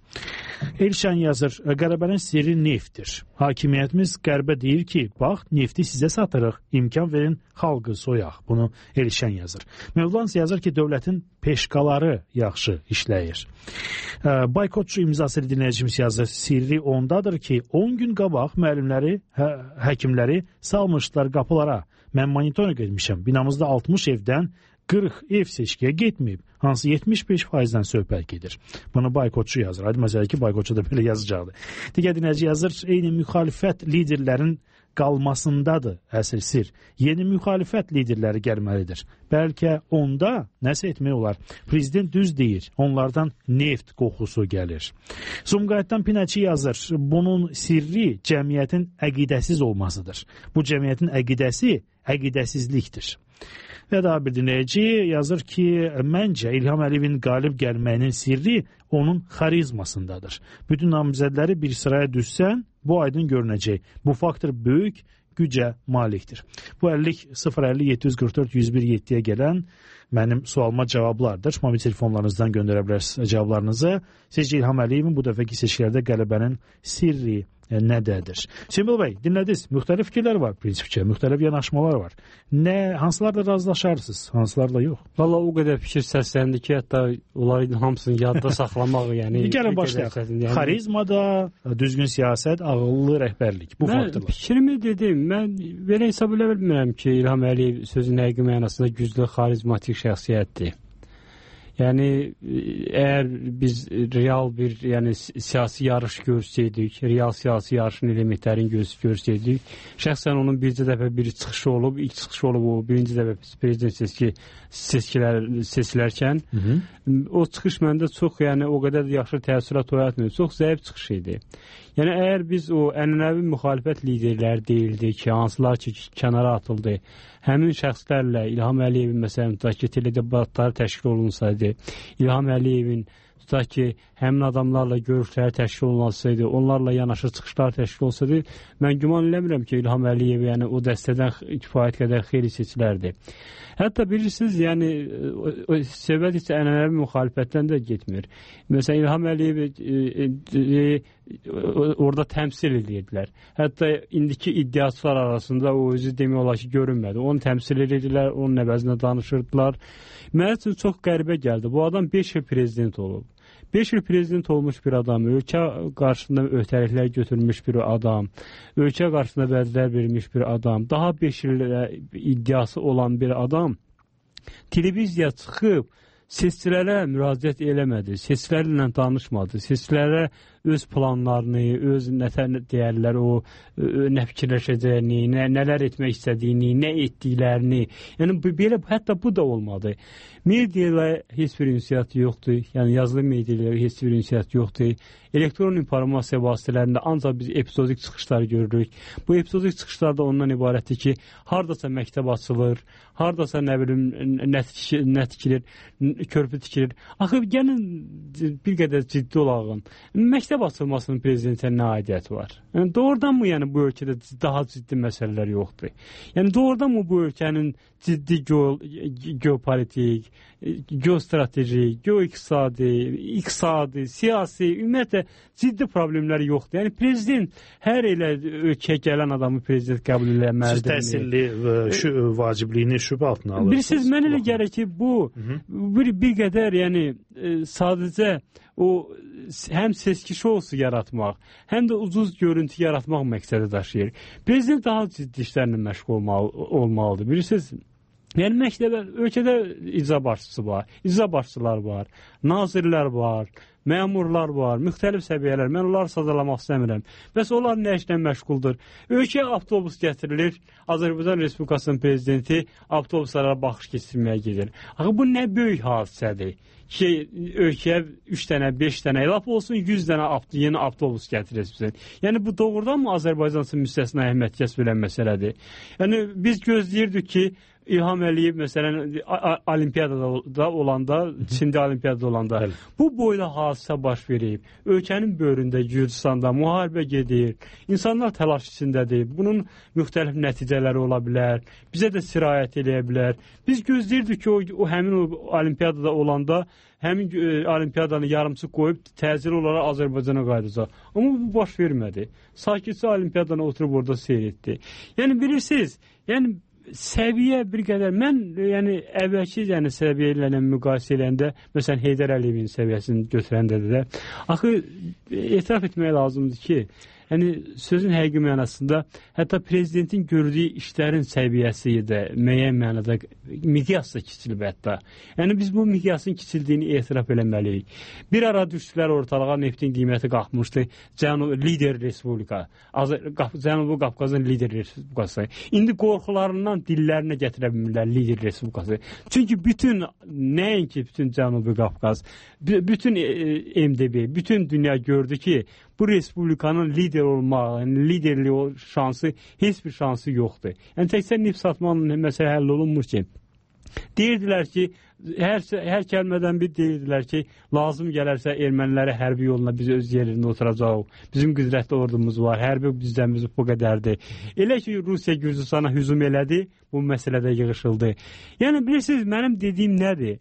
Elşən yazır, qələbənin sirri neftdir. Hakimiyyətimiz qərbə deyir ki, bax, nefti sizə satırıq, imkan verin, xalqı soyaq. Bunu Elşən yazır. Mövlans yazır ki, dövlətin peşqaları yaxşı işləyir. Baykotçu imzası dinləyicimiz yazır, sirri ondadır ki, on gün qabaq müəllimləri, hə, həkimləri salmışlar qapılara. Mən monitoring etmişəm. Binamızda altmış evdən qırx ev seçkiyə getməyib. Hansı yetmiş beş faizdən söhbət gedir. Bunu Baykotçu yazır. Hadi məsələ ki, Baykotçu da belə yazacaqdı. Digər dinləyici yazır, eyni müxalifət liderlərin qalmasındadır əsl sir. Yeni müxalifət liderləri gəlməlidir. Bəlkə onda nəsə etmək olar. Prezident düz deyir. Onlardan neft qoxusu gəlir. Sumqayıtdan Pinəçi yazır. Bunun sirri cəmiyyətin əqidəsiz olmasıdır. Bu cəmiyyətin əqidəsi əqidəsizlikdir. Və daha bir dinləyici yazır ki, məncə İlham Əliyevin qalib gəlməyinin sirri onun xarizmasındadır. Bütün namizədləri bir sıraya düşsən, bu aydın görünəcək. Bu faktor böyük gücə malikdir. Bu əllik sıfır əlli yeddi yüz qırx dörd yüz bir yeddiyə gələn mənim sualıma cavablardır. Mobil telefonlarınızdan göndərə bilərsiniz cavablarınızı. Sizcə İlham Əliyevin bu dəfəki seçkilərdə qələbənin sirri nədədir? Hüseyin bəy, dinlədiniz. Müxtəlif fikirlər var prinsipcə, müxtəlif yanaşmalar var. Nə, hansılarla razılaşarsınız, hansılarla yox? Valla o qədər fikir səsləndi ki, hətta onların hamısını yadda saxlamaq, yəni... Gəlin başlayaq. Yəni... Xarizmada, düzgün siyasət, ağıllı rəhbərlik, bu mən faktorlar. Fikrimi dedim, mən belə hesab elə bilmirəm ki, İlham Əliyev sözün həqiqi mənasında güclü xarizmatik şəxsiyyətdir. Yəni, əgər biz real bir yəni, siyasi yarış görsəydik, real siyasi yarışın elementlərini görsəydik, şəxsən onun bircə dəfə bir çıxışı olub, ilk çıxışı olub o birinci dəfə prezident seçki, seçkilər, seçilərkən, Hı -hı. o çıxış məndə çox, yəni o qədər yaxşı təəssürat oyatmıyor, çox zəif çıxış idi. Yəni, əgər biz o ənənəvi müxalifət liderləri deyildi ki, hansılar ki, kənara atıldı, həmin şəxslərlə İlham Əliyevin, məsələn, tutaq ki, teledebatları təşkil olunsaydı, İlham Əliyevin, tutaq ki, həmin adamlarla görüşləri təşkil olunsaydı, onlarla yanaşı çıxışlar təşkil olsaydı, mən güman eləmirəm ki, İlham Əliyev yəni, o dəstədən kifayət qədər xeyli seçilərdi. Hətta bilirsiniz, yəni, söhbət isə ənənəvi müxalifətdən də getmir. Məsələn, İlham Əliyev e, e, orada təmsil edirdilər. Hətta indiki iddiaçılar arasında o özü demək olar ki, görünmədi. Onu təmsil edirdilər, onun əvəzinə danışırdılar. Mənim üçün çox qəribə gəldi. Bu adam beş il prezident olub. beş il prezident olmuş bir adam, ölkə qarşısında öhdəliklər götürmüş bir adam, ölkə qarşısında vədlər vermiş bir adam, daha beş il iddiası olan bir adam televiziya çıxıb seçkilərə müraciət eləmədi, seçkilərlə danışmadı, seçkilərə öz planlarını, öz nətər deyərlər, o nə fikirləşəcəyini, nə, nələr etmək istədiyini, nə etdiklərini, yəni belə, hətta bu da olmadı. Media ilə heç bir ünsiyyət yoxdur, yəni yazılı media ilə heç bir ünsiyyət yoxdur. Elektron informasiya vasitələrində ancaq biz epizodik çıxışlar görürük. Bu epizodik çıxışlar da ondan ibarətdir ki, hardasa məktəb açılır, hardasa nə bilim, nə tikilir, körpü tikilir. Axı, gəlin bir qədər ciddi olağın. Məktəb məktəb açılmasının prezidentə nə aidiyyəti var? Yəni doğrudan mı yəni bu ölkədə daha ciddi məsələlər yoxdur? Yəni doğrudan mı bu ölkənin ciddi geopolitik, geostrateji, geoiqtisadi, iqtisadi, siyasi, ümumiyyətlə ciddi problemləri yoxdur. Yəni prezident hər elə ölkəyə gələn adamı prezident qəbul eləməlidir. Siz təhsilli şu vacibliyini şübhə altına alırsınız. Bilirsiniz, mən elə gəlir ki, bu bir, bir qədər yəni sadəcə o həm seçki şousu yaratmaq, həm də ucuz görüntü yaratmaq məqsədi daşıyır. Prezident daha ciddi işlərlə məşğul olmalı, olmalıdır. Bilirsiniz, yəni məktəbə, ölkədə icra başçısı var, icra başçılar var, nazirlər var, məmurlar var, müxtəlif səviyyələr. Mən onları sadalamaq istəmirəm. Bəs onlar nə işlə məşğuldur? Ölkəyə avtobus gətirilir, Azərbaycan Respublikasının prezidenti avtobuslara baxış keçirməyə gedir. Axı bu nə böyük hadisədir ki, ölkəyə üç dənə, beş dənə, lap olsun yüz dənə yeni avtobus gətirirsin. Yəni bu doğrudan mı Azərbaycan üçün müstəsna əhəmiyyət kəsb edən məsələdir? Yəni biz gözləyirdik ki, İlham Əliyev məsələn olimpiyadada olanda, Çində olimpiyadada olanda bu boyda hadisə baş verib. Ölkənin böyründə Gürcüstanda müharibə gedir. İnsanlar təlaş içindədir. Bunun müxtəlif nəticələri ola bilər. Bizə də sirayət eləyə bilər. Biz gözləyirdik ki, o, o həmin o olimpiyadada olanda həmin e, olimpiyadanı yarımçı qoyub təcili olaraq Azərbaycana qayıdacaq. Amma bu baş vermədi. Sakitcə olimpiyadanı oturub orada seyr etdi. Yəni bilirsiniz, yəni səviyyə bir qədər, mən yəni əvvəlki yəni səviyyə ilə müqayisə edəndə, məsələn Heydər Əliyevin səviyyəsini götürəndə də, axı etiraf etmək lazımdır ki, yəni sözün həqiqi mənasında hətta prezidentin gördüyü işlərin səviyyəsi də müəyyən mənada miqyasla kiçilib hətta. Yəni biz bu miqyasın kiçildiyini etiraf eləməliyik. Bir ara düşdülər ortalığa, neftin qiyməti qalxmışdı. Cənub lider respublika, Cənubi Qafqazın lider respublikası. İndi qorxularından dillərinə gətirə bilmirlər lider respublikası. Çünki bütün, nəinki bütün Cənubi Qafqaz, bütün M D B, bütün dünya gördü ki, bu respublikanın lider olmaq, yəni liderlik şansı, heç bir şansı yoxdur. Yəni təkcə neft satmanın məsələ həll olunmur ki. Deyirdilər ki, hər, hər kəlmədən bir deyirdilər ki, lazım gələrsə erməniləri hərbi yoluna biz öz yerində oturacaq. Bizim qüdrətli ordumuz var, hərbi bizdən bu qədərdir. Elə ki, Rusiya Gürcüstana hücum elədi, bu məsələdə yığışıldı. Yəni bilirsiniz, mənim dediyim nədir?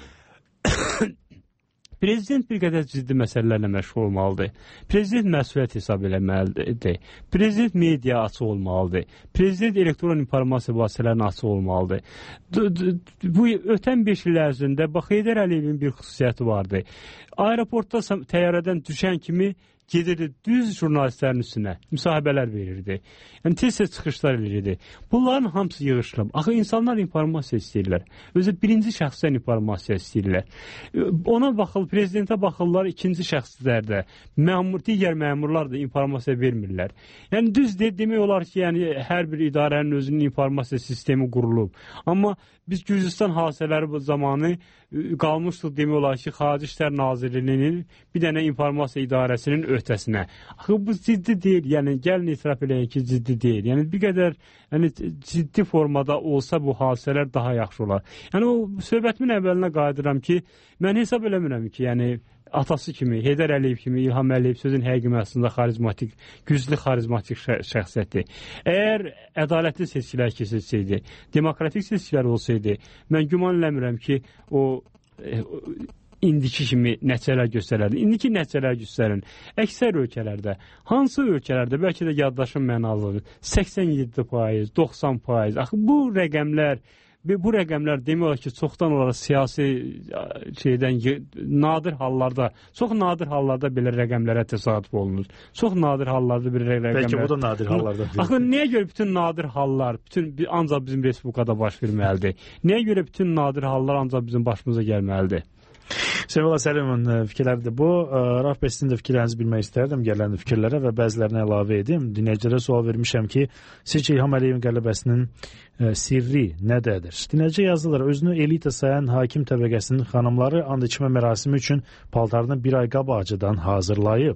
Prezident bir qədər ciddi məsələlərlə məşğul olmalıdır. Prezident məsuliyyət hesab eləməlidir. Prezident media açıq olmalıdır. Prezident elektron informasiya vasitələrinə açıq olmalıdır. Bu ötən beş il ərzində bax Heydər Əliyevin bir xüsusiyyəti vardı. Aeroportda təyyarədən düşən kimi gedirdi düz jurnalistlərin üstünə, müsahibələr verirdi. Yəni tez-tez çıxışlar edirdi. Bunların hamısı yığışılıb. Axı insanlar informasiya istəyirlər. Özü birinci şəxsdən informasiya istəyirlər. Ona baxıl, prezidentə baxırlar ikinci şəxslərdə. Məmur, digər məmurlar da informasiya vermirlər. Yəni düz de, demək olar ki, yəni hər bir idarənin özünün informasiya sistemi qurulub. Amma biz Gürcüstan hadisələri zamanı qalmışdıq demək olar ki, Xarici İşlər Nazirliyinin bir dənə informasiya idarəsinin öhdəsinə. Axı bu ciddi deyil, yəni gəlin etiraf eləyin ki, ciddi deyil. Yəni bir qədər yəni, ciddi formada olsa bu hadisələr daha yaxşı olar. Yəni o söhbətimin əvvəlinə qayıdıram ki, mən hesab eləmirəm ki, yəni atası kimi, Heydər Əliyev kimi, İlham Əliyev sözün həqiqi mənasında xarizmatik, güclü xarizmatik şəxsiyyətdir. Əgər ədalətli seçkilər keçilsəydi, demokratik seçkilər olsaydı, mən güman eləmirəm ki, o e, indiki kimi nəticələr göstərərdi. İndiki nəticələr göstərin. Əksər ölkələrdə, hansı ölkələrdə, bəlkə də yaddaşın mənalıdır, səksən yeddi faiz, doxsan faiz. Axı bu rəqəmlər, bu rəqəmlər demək olar ki, çoxdan olaraq siyasi şeydən, nadir hallarda, çox nadir hallarda belə rəqəmlərə təsadüf olunur. Çox nadir hallarda bir rəqəmlər. Bəlkə bu da nadir hallarda. Axı nəyə görə bütün nadir hallar, bütün ancaq bizim respublikada baş verməlidir? Nəyə görə bütün nadir hallar ancaq bizim başımıza gəlməlidir? Sevgili Səlimin fikirləridir bu. Rauf bəy, sizin də fikirlərinizi bilmək istərdim, gələn fikirlərə və bəzilərinə əlavə edim. Dinləyicilərə sual vermişəm ki, sizcə İlham Əliyevin qələbəsinin sirri nədədir? Dinləyici yazılır, özünü elita sayan hakim təbəqəsinin xanımları and içmə mərasimi üçün paltarını bir ay qabaqcadan hazırlayıb.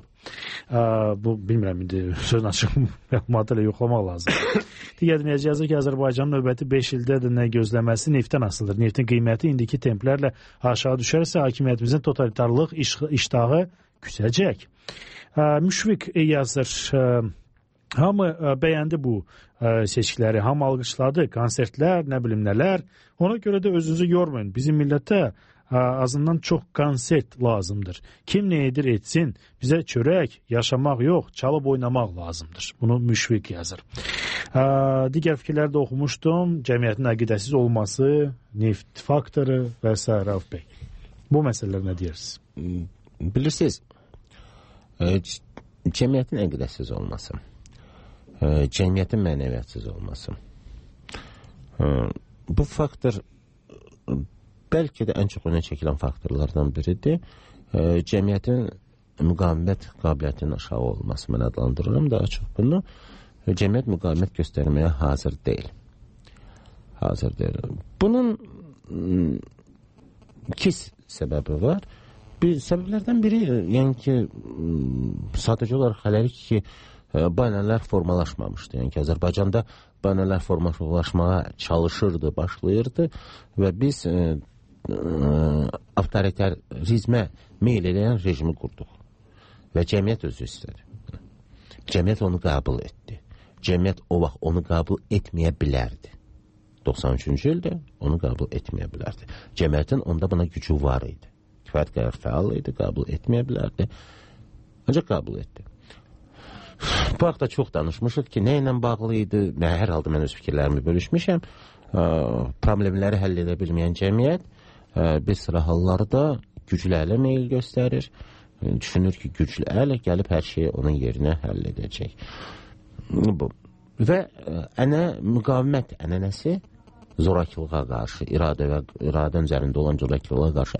Bu, bilmirəm, indi sözün açıq məlumatı ilə yoxlamaq lazım. Digər dinləyici yazır ki, Azərbaycanın növbəti beş ildə nə gözləməsi neftdən asılıdır. Neftin qiyməti indiki templərlə aşağı düşərsə, hakimiyyətimizin totalitarlıq iştahı küsəcək. Müşfiq yazır, hamı bəyəndi bu seçkiləri, hamı alqışladı, konsertlər, nə bilim nələr. Ona görə də özünüzü yormayın. Bizim millətə azından çox konsert lazımdır. Kim nə edir etsin, bizə çörək, yaşamaq yox, çalıb oynamaq lazımdır. Bunu Müşfiq yazır. Digər fikirləri də oxumuşdum. Cəmiyyətin əqidəsiz olması, neft faktoru və s. Rauf bəy. Bu məsələlər nə deyirsiniz? Bilirsiniz, cəmiyyətin əqidəsiz olması, cəmiyyətin mənəviyyətsiz olması. Bu faktor bəlkə də ən çox önə çəkilən faktorlardan biridir. Cəmiyyətin müqavimət qabiliyyətinin aşağı olması, mən adlandırıram daha çox bunu. Cəmiyyət müqavimət göstərməyə hazır deyil. Hazır deyil. Bunun iki səbəbi var. Bir səbəblərdən biri, yəni ki, sadəcə olaraq hələlik ki, baynələr formalaşmamışdı. Yəni ki, Azərbaycanda baynələr formalaşmağa çalışırdı, başlayırdı və biz avtoritarizmə meyl edən rejimi qurduq və cəmiyyət özü istədi. Cəmiyyət onu qəbul etdi. Cəmiyyət o vaxt onu qəbul etməyə bilərdi. doxsan üçüncü ildə onu qəbul etməyə bilərdi. Cəmiyyətin onda buna gücü var idi. Kifayət qədər fəal idi, qəbul etməyə bilərdi. Ancaq qəbul etdi. Bu haqda çox danışmışıq ki, nə ilə bağlı idi, hər halda mən öz fikirlərimi bölüşmüşəm. Problemləri həll edə bilməyən cəmiyyət bir sıra hallarda güclü ələ meyil göstərir. Düşünür ki, güclü ələ gəlib hər şeyi onun yerinə həll edəcək. Bu. Və ənə, müqavimət ənənəsi zorakılığa qarşı, iradə və iradə üzərində olan zorakılığa qarşı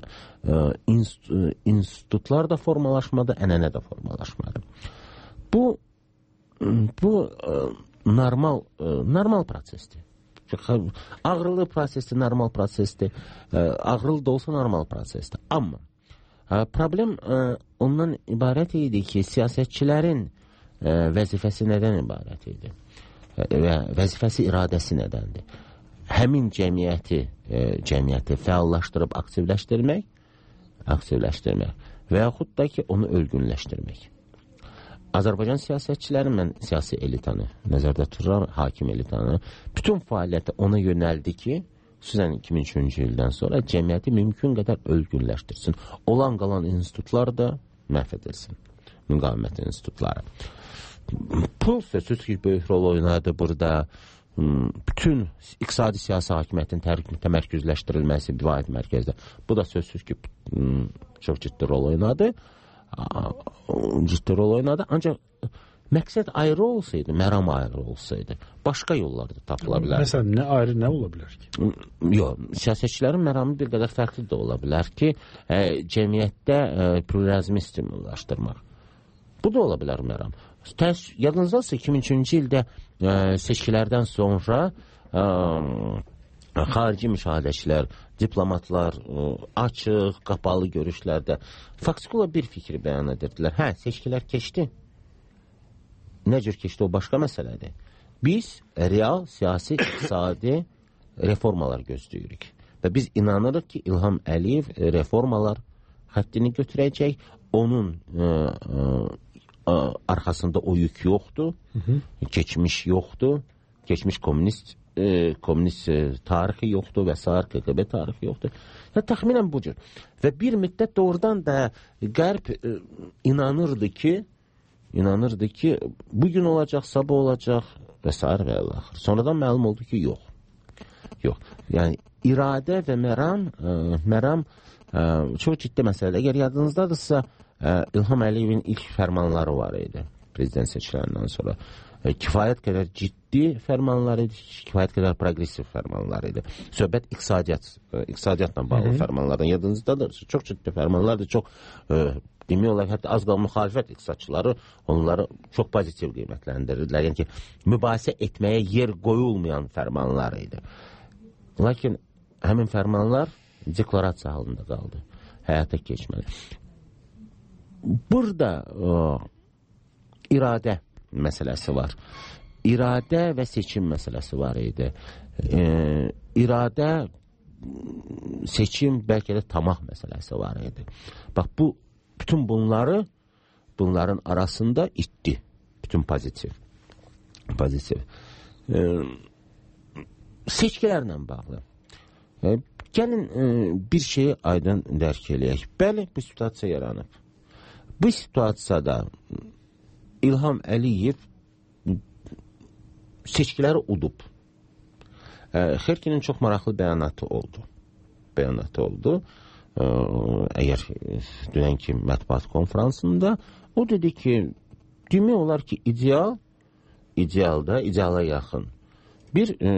institutlar da formalaşmadı, ənənə də formalaşmadı. Bu, bu normal, normal prosesdir. Ağrılı prosesdir, normal prosesdir. Ağrılı da olsa normal prosesdir. Amma problem ondan ibarət idi ki, siyasətçilərin vəzifəsi nədən ibarət idi? Və vəzifəsi iradəsi nədəndir? Həmin cəmiyyəti, cəmiyyəti fəallaşdırıb aktivləşdirmək, aktivləşdirmək və yaxud da ki, onu ölgünləşdirmək. Azərbaycan siyasətçiləri, mən siyasi elitanı nəzərdə tuturam, hakim elitanı, bütün fəaliyyəti ona yönəldi ki, xüsusən iki min üçüncü ildən sonra cəmiyyəti mümkün qədər ölgünləşdirsin. Olan qalan institutlar da məhv edilsin. Müqavimət institutları. Bu sözsüz ki, böyük rol oynadı burada. Bütün iqtisadi siyasi hakimiyyətin təmərküzləşdirilməsi bir vahid mərkəzdə. Bu da sözsüz ki, çox ciddi rol oynadı. Ciddi rol oynadı. Ancaq məqsəd ayrı olsaydı, məram ayrı olsaydı, başqa yollarda tapıla bilər. Məsələn, nə ayrı nə ola bilər ki? Yox, siyasətçilərin məramı bir qədər fərqli də ola bilər ki, ə, cəmiyyətdə ə, pluralizmi stimullaşdırmaq. Bu da ola bilər məram. Təs, yadınızdasa iki min üçüncü ildə ə, seçkilərdən sonra ə, xarici müşahidəçilər, diplomatlar ə, açıq, qapalı görüşlərdə faktiki olaraq bir fikri bəyan edirdilər. Hə, seçkilər keçdi. Nə cür keçdi, o başqa məsələdir. Biz real, siyasi, iqtisadi reformalar gözləyirik. Və biz inanırıq ki, İlham Əliyev reformalar xəttini götürəcək. Onun ə, ə, arxasında o yük yoxdur, hı -hı. keçmiş yoxdur, keçmiş komünist ə, komünist ə, tarixi yoxdur və s. K G B tarixi yoxdur. Və təxminən bu cür. Və bir müddət doğrudan da Qərb ə, inanırdı ki, inanırdı ki, bugün olacaq, sabah olacaq və s. və axır. Sonradan məlum oldu ki, yox. Yox. Yəni, iradə və məram, ə, məram ə, çox ciddi məsələdir. Əgər yadınızdadırsa, ə, İlham Əliyevin ilk fərmanları var idi prezident seçkilərindən sonra. Ə, kifayət qədər ciddi fərmanlar idi, kifayət qədər progressiv fərmanlar idi. Söhbət iqtisadiyyat, ə, iqtisadiyyatla bağlı Hı-hı. fərmanlardan. Yadınızdadırsa, çox ciddi fərmanlardır, çox ə, demək olar, hətta az qala müxalifət iqtisadçıları onları çox pozitiv qiymətləndirirlər. Yəni ki, mübahisə etməyə yer qoyulmayan fərmanlar idi. Lakin həmin fərmanlar deklarasiya halında qaldı. Həyata keçməli. Burada o, iradə məsələsi var. İradə və seçim məsələsi var idi. E, iradə, seçim, bəlkə də tamah məsələsi var idi. Bax, bu bütün bunları bunların arasında itdi. Bütün pozitiv. Pozitiv. E, seçkilərlə bağlı. E, gəlin e, bir şeyi aydın dərk eləyək. Bəli, bu situasiya yaranıb. Bu situasiyada İlham Əliyev seçkiləri udub. E, Xerkinin çox maraqlı bəyanatı oldu. Bəyanatı oldu. E, əgər dünənki mətbuat konferansında o dedi ki, demək olar ki, ideal, idealda, ideala yaxın bir e,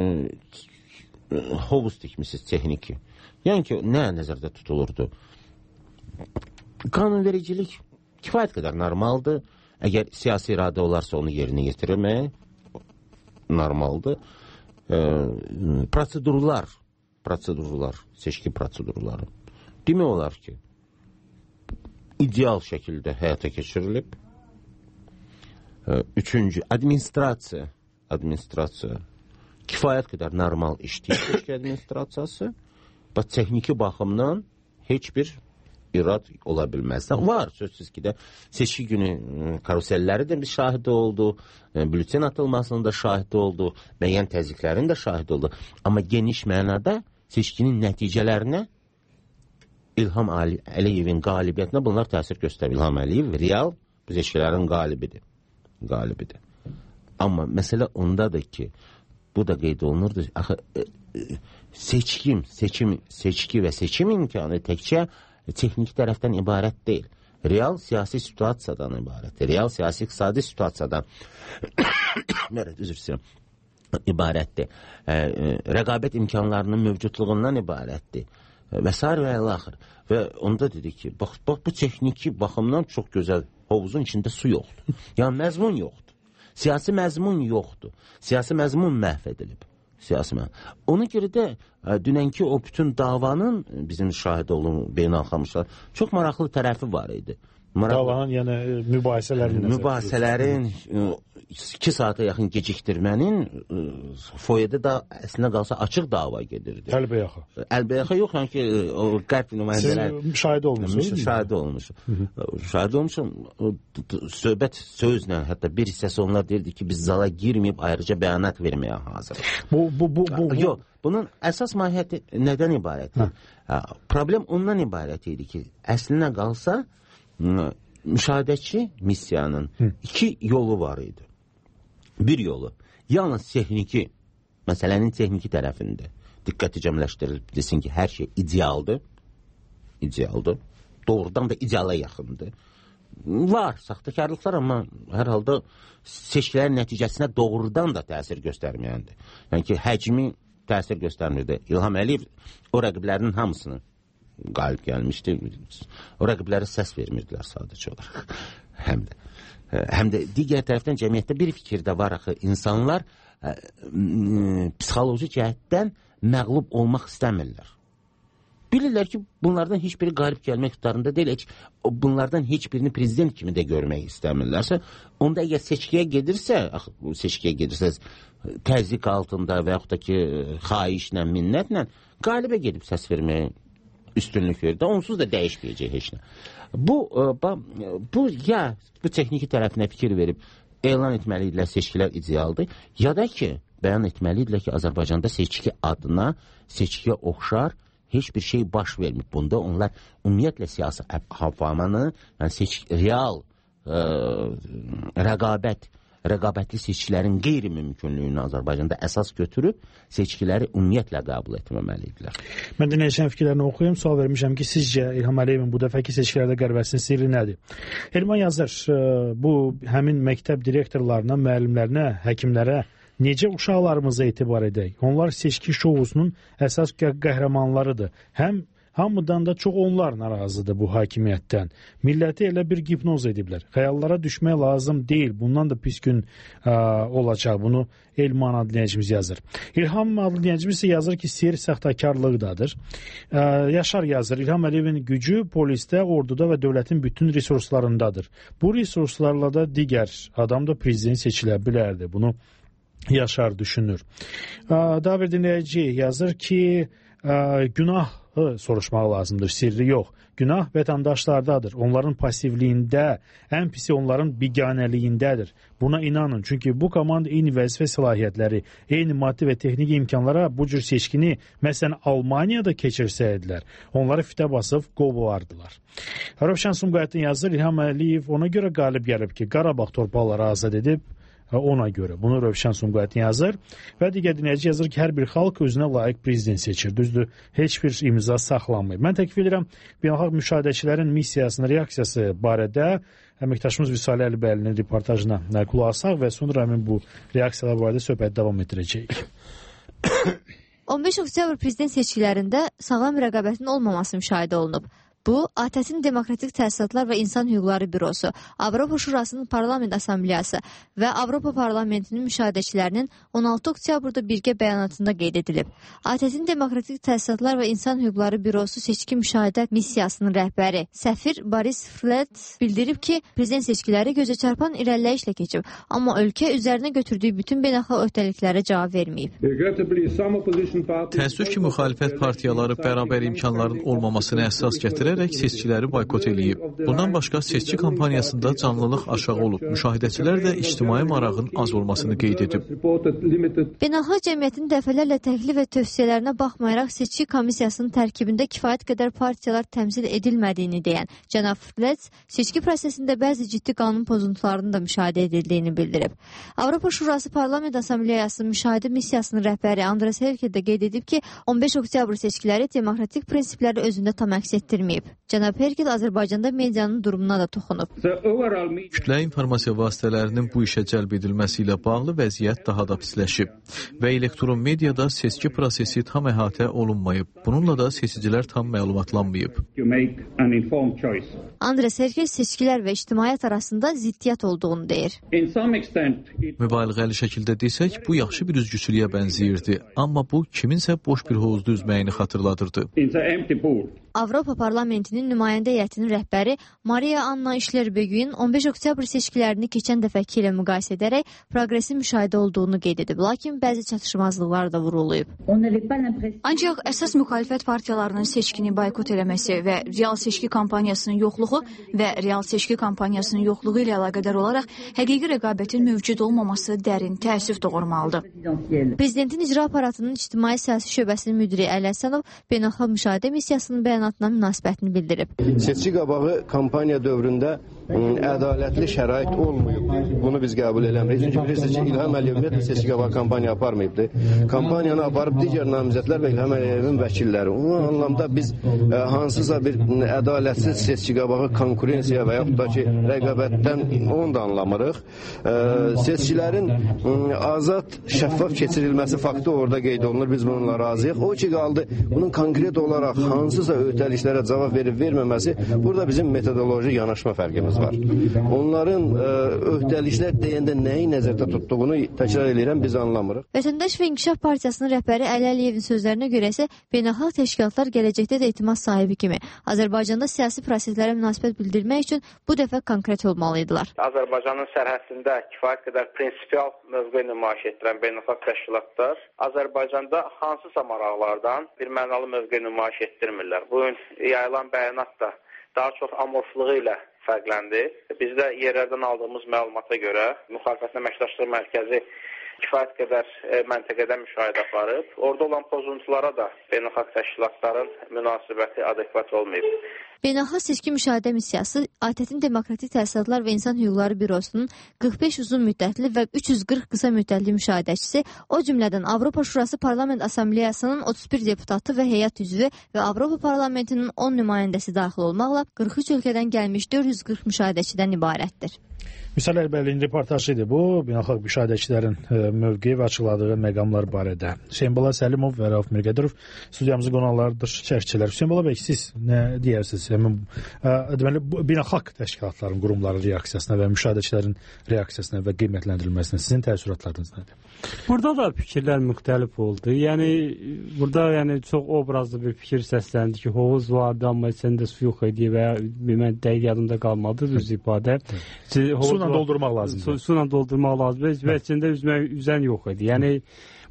hovuz tikmişiz texniki. Yəni ki, nə nəzərdə tutulurdu? Qanunvericilik kifayət qədər normaldır. Əgər siyasi iradə olarsa onu yerinə yetirilmək normaldır. E, prosedurlar, prosedurlar, seçki prosedurları demək olar ki, ideal şəkildə həyata keçirilib. E, üçüncü, administrasiya, administrasiya kifayət qədər normal işləyir seçki administrasiyası. Və texniki baxımdan heç bir irad ola bilməz. Var, sözsüz ki də seçki günü karuselləri də bir şahidi oldu, bülten atılmasının da şahidi oldu, müəyyən təzyiqlərin də şahidi oldu. Amma geniş mənada seçkinin nəticələrinə İlham Əliyevin qalibiyyətinə bunlar təsir göstərir. İlham Əliyev real bu seçkilərin qalibidir. Qalibidir. Amma məsələ ondadır ki, bu da qeyd olunurdu. Axı, e, e, seçkim, seçim, seçki və seçim imkanı təkcə texniki tərəfdən ibarət deyil. Real siyasi situasiyadan ibarətdir. Real siyasi iqtisadi situasiyadan üzr istəyirəm, ibarətdir. E, e, rəqabət imkanlarının mövcudluğundan ibarətdir. E, və sair və əl-axır. Və onda dedi ki, bax, bax bu texniki baxımdan çox gözəl, hovuzun içində su yoxdur. Yəni məzmun yoxdur. Siyasi məzmun yoxdur. Siyasi məzmun məhv edilib. Siyasi məzmun. Ona görə də dünənki o bütün davanın bizim şahid olduğumuz beynəlxalq çox maraqlı tərəfi var idi. Maraqlı, davanın, yəni mübahisələrin mübahisələrin iki saata yaxın gecikdirmənin foyada da əslində qalsa açıq dava gedirdi. Əlbəyaxa. Əlbəyaxa yox, yəni ki, o qərb nümayəndələr siz şahid olmuşsunuz. Şahid olmuşum. Şahid olmuşum. Söhbət sözlə, hətta bir hissəsi onlar deyirdi ki, biz zala girməyib ayrıca bəyanat verməyə hazırıq. Bu bu bu bu. Yox, bunun əsas mahiyyəti nədən ibarətdir? Problem ondan ibarət idi ki, əslinə qalsa müşahidəçi missiyanın Hı. iki yolu var idi. Bir yolu, yalnız texniki, məsələnin texniki tərəfində diqqəti cəmləşdirilib, desin ki, hər şey idealdır, idealdır, doğrudan da ideala yaxındır. Var saxtakarlıqlar, amma hər halda seçkilərin nəticəsinə doğrudan da təsir göstərməyəndir. Yəni ki, həcmi təsir göstərmirdi. İlham Əliyev o rəqiblərinin hamısını qalib gəlmişdi. O rəqiblərə səs vermirdilər sadəcə olaraq. Həm də, həm də digər tərəfdən cəmiyyətdə bir fikir də var axı. İnsanlar ə, psixoloji cəhətdən məğlub olmaq istəmirlər. Bilirlər ki, bunlardan heç biri qalib gəlmək tutarında deyil. Heç, bunlardan heç birini prezident kimi də görmək istəmirlərsə, onda əgər seçkiyə gedirsə, axı, seçkiyə gedirsəz təzyiq altında və yaxud da ki, xahişlə, minnətlə qalibə gedib səs verməyə üstünlük verir. Onsuz da dəyişməyəcək heç nə. Bu, bu ya bu texniki tərəfinə fikir verib elan etməlidirlər seçkilər idealdır, ya da ki, bəyan etməlidirlər ki, Azərbaycanda seçki adına seçkiyə oxşar heç bir şey baş vermir. Bunda onlar ümumiyyətlə siyasi havanı, yəni seçki, real ə, rəqabət rəqabətli seçkilərin qeyri-mümkünlüyünü Azərbaycanda əsas götürüb seçkiləri ümumiyyətlə qəbul etməməlidirlər. Mən dinləyicinin fikirlərini oxuyum. Sual vermişəm ki, sizcə İlham Əliyevin bu dəfəki seçkilərdə qələbəsinin sirri nədir? Elman yazır, bu həmin məktəb direktorlarına, müəllimlərinə, həkimlərə necə uşaqlarımıza etibar edək? Onlar seçki şovusunun əsas qəhrəmanlarıdır. Həm hamıdan da çox onlar narazıdır bu hakimiyyətdən. Milləti elə bir hipnoz ediblər. Xəyallara düşmək lazım deyil. Bundan da pis gün ə, olacaq. Bunu Elman adlı dinləyicimiz yazır. İlham adlı dinləyicimiz yazır ki, sir səxtakarlıqdadır. Ə, Yaşar yazır, İlham Əliyevin gücü polisdə, orduda və dövlətin bütün resurslarındadır. Bu resurslarla da digər adam da prezident seçilə bilərdi. Bunu Yaşar düşünür. Ə, daha bir dinləyici yazır ki, ə, günah soruşmaq lazımdır, sirri yox. Günah vətəndaşlardadır. Onların passivliyində, ən pisi onların biganəliyindədir. Buna inanın. Çünki bu komanda eyni vəzifə səlahiyyətləri, eyni maddi və texniki imkanlara bu cür seçkini məsələn Almaniyada keçirsəydilər, onları fitə basıb qovulardılar. Rövşən Sumqayıtın yazır, İlham Əliyev ona görə qalib gəlib ki, Qarabağ torpaqları azad edib, ona görə. Bunu Rövşən Sumqayıtın yazır və digər dinləyici yazır ki, hər bir xalq özünə layiq prezident seçir. Düzdür, heç bir imza saxlanmayıb. Mən təklif edirəm, beynəlxalq müşahidəçilərin missiyasının reaksiyası barədə əməkdaşımız Vüsal Əlibəylinin reportajına qulaq asaq və sonra həmin bu reaksiyalar barədə söhbət davam etdirəcəyik. on beş oktyabr prezident seçkilərində sağlam rəqabətin olmaması müşahidə olunub. Bu, A T S-in Demokratik Təsisatlar və İnsan Hüquqları Bürosu, Avropa Şurasının Parlament Assambleyası və Avropa Parlamentinin müşahidəçilərinin on altı oktyabrda birgə bəyanatında qeyd edilib. A T S-in Demokratik Təsisatlar və İnsan Hüquqları Bürosu seçki müşahidə missiyasının rəhbəri Səfir Boris Flet bildirib ki, prezident seçkiləri gözə çarpan irəliləyişlə keçib, amma ölkə üzərinə götürdüyü bütün beynəlxalq öhdəliklərə cavab verməyib. Təəssüf ki, müxalifət partiyaları bərabər imkanların olmamasını əsas gətirər seçkiləri boykot eləyib. Bundan başqa seçki kampaniyasında canlılıq aşağı olub. Müşahidəçilər də ictimai marağın az olmasını qeyd edib. Beynəlxalq cəmiyyətin dəfələrlə təklif və tövsiyələrinə baxmayaraq seçki komissiyasının tərkibində kifayət qədər partiyalar təmsil edilmədiyini deyən cənab Fletz seçki prosesində bəzi ciddi qanun pozuntularının da müşahidə edildiyini bildirib. Avropa Şurası Parlament Assambleyasının müşahidə missiyasının rəhbəri Andres Herkel də qeyd edib ki, on beş oktyabr seçkiləri demokratik prinsipləri özündə tam əks etdirməyib. Cənab Herkel Azərbaycanda medianın durumuna da toxunub. Kütləvi informasiya vasitələrinin bu işə cəlb edilməsi ilə bağlı vəziyyət daha da pisləşib və elektron mediada seçki prosesi tam əhatə olunmayıb. Bununla da seçicilər tam məlumatlanmayıb. Andres Herkel seçkilər və ictimaiyyət arasında ziddiyyət olduğunu deyir. Mübaliğəli şəkildə desək, bu yaxşı bir üzgüçülüyə bənzəyirdi. Amma bu, kiminsə boş bir hovuzda üzməyini xatırladırdı. Avropa Parlamentinin nümayəndə heyətinin rəhbəri Maria Anna İşler-Begüin on beş oktyabr seçkilərini keçən dəfəki ilə müqayisə edərək progresin müşahidə olduğunu qeyd edib, lakin bəzi çatışmazlıqlar da vuruluyub. Ancaq əsas müxalifət partiyalarının seçkini boykot eləməsi və real seçki kampaniyasının yoxluğu və real seçki kampaniyasının yoxluğu ilə əlaqədar olaraq həqiqi rəqabətin mövcud olmaması dərin təəssüf doğurmalıdır. Prezidentin icra aparatının ictimai siyasi şöbəsinin müdiri Əli Həsənov beynəlxalq müşahidə missiyasının bəyanatına münasibətini bildirib. Seçki qabağı kampaniya dövründə ədalətli şərait olmayıb. Bunu biz qəbul eləmirik. Çünki bilirsiniz ki, İlham Əliyev ümumiyyətlə seçki qabağı kampaniya aparmayıbdı. Kampaniyanı aparıb digər namizədlər və İlham Əliyevin vəkilləri. O anlamda biz ə, hansısa bir ədalətsiz seçki qabağı konkurensiya və yaxud da ki, rəqabətdən onu da anlamırıq. Ə, seçkilərin ə, azad, şəffaf keçirilməsi faktı orada qeyd olunur. Biz bununla razıyıq. O ki, qaldı, bunun konkret olaraq hansısa öhdəliklərə cavab verib verməməsi, burada bizim metodoloji yanaşma fərqimiz var. Onların ə, öhdəliklər deyəndə nəyi nəzərdə tutduğunu təkrar edirəm, biz anlamırıq. Vətəndaş və İnkişaf Partiyasının rəhbəri Əli Əliyevin sözlərinə görə isə beynəlxalq təşkilatlar gələcəkdə də etimad sahibi kimi Azərbaycanda siyasi proseslərə münasibət bildirmək üçün bu dəfə konkret olmalıydılar. Azərbaycanın sərhədində kifayət qədər prinsipial mövqe nümayiş etdirən beynəlxalq təşkilatlar Azərbaycanda hansısa maraqlardan bir mənalı mövqe nümayiş etdirmirlər. Bu gün yayılan bəyanat da daha çox amorfluğu ilə fərqləndi. Biz də yerlərdən aldığımız məlumata görə Müxalifətin Əməkdaşlığı Mərkəzi kifayət qədər e, məntəqədə müşahidə aparıb. Orada olan pozuntulara da beynəlxalq təşkilatların münasibəti adekvat olmayıb. Beynəlxalq seçki müşahidə missiyası A T S-in Demokratik Təsisatlar və İnsan Hüquqları Bürosunun qırx beş uzun müddətli və üç yüz qırx qısa müddətli müşahidəçisi, o cümlədən Avropa Şurası Parlament Assambleyasının otuz bir deputatı və heyət üzvü və Avropa Parlamentinin on nümayəndəsi daxil olmaqla qırx üç ölkədən gəlmiş dörd yüz qırx müşahidəçidən ibarətdir. Vüsal Əlibəylinin reportajı idi bu, beynəlxalq müşahidəçilərin mövqeyi və açıqladığı məqamlar barədə. Hüseyn Bala Səlimov və Rauf Mirqədərov studiyamızın qonaqlarıdır, çəkicilər. Hüseyn Bala bəy, siz nə deyərsiniz? Həmin deməli beynəlxalq təşkilatların, qurumların reaksiyasına və müşahidəçilərin reaksiyasına və qiymətləndirilməsinə sizin təəssüratlarınız nədir? Burada da fikirlər müxtəlif oldu. Yəni burada yəni çox obrazlı bir fikir səsləndi ki, hovuz vardı, amma içində su yox idi və mən dəqiq yadımda qalmadı düz ifadə. Su ilə doldurmaq lazımdır. Su ilə doldurmaq lazımdır və içində üzmək üzən yox idi. Yəni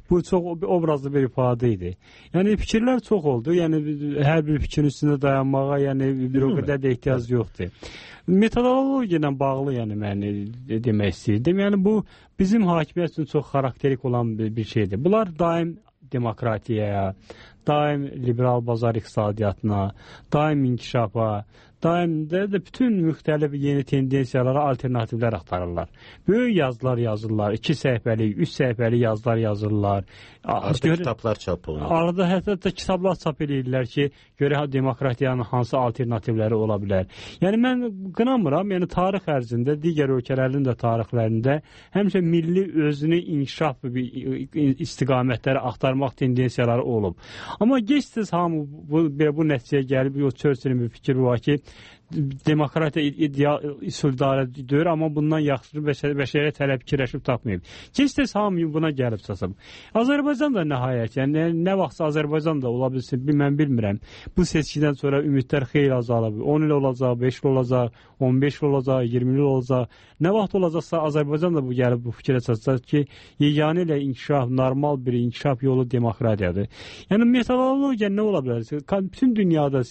Bu çox obrazlı bir ifadə idi. Yəni fikirlər çox oldu. Yəni hər bir fikrin üstündə dayanmağa, yəni bir o qədər də ehtiyac yoxdur. Metodologiya ilə bağlı, yəni mən demək istəyirdim. Yəni bu bizim hakimiyyət üçün çox xarakterik olan bir, bir şeydir. Bunlar daim demokratiyaya, daim liberal bazar iqtisadiyyatına, daim inkişafa, daim də, də bütün müxtəlif yeni tendensiyalara alternativlər axtarırlar. Böyük yazılar yazırlar, iki səhifəlik, üç səhifəlik yazılar yazırlar. Arada kitablar çap olunur. Arada hətta da kitablar çap edirlər ki, görə demokratiyanın hansı alternativləri ola bilər. Yəni mən qınamıram, yəni tarix ərzində, digər ölkələrin də tarixlərində həmişə milli özünü inkişaf istiqamətləri axtarmaq tendensiyaları olub. Amma gec-tez hamı bu, bu nəticəyə gəlib, o Churchillin bir fikri var ki, demokratiya ideal üsuldarədir, amma bundan yaxşı bəşəriyyət hələ fikirləşib tapmayıb. Gec-tez hamı buna gəlib çasıb. Azərbaycan da nəhayət, yəni nə vaxtsa Azərbaycan da ola bilsin, mən bilmirəm. Bu seçkidən sonra ümidlər xeyli azalıb. on il olacaq, beş il olacaq, on beş il olacaq, iyirmi il olacaq. Nə vaxt olacaqsa Azərbaycan da bu gəlib bu fikrə çatacaq ki, yeganə ilə inkişaf, normal bir inkişaf yolu demokratiyadır. Yəni metodologiya nə ola bilər? Bütün dünyada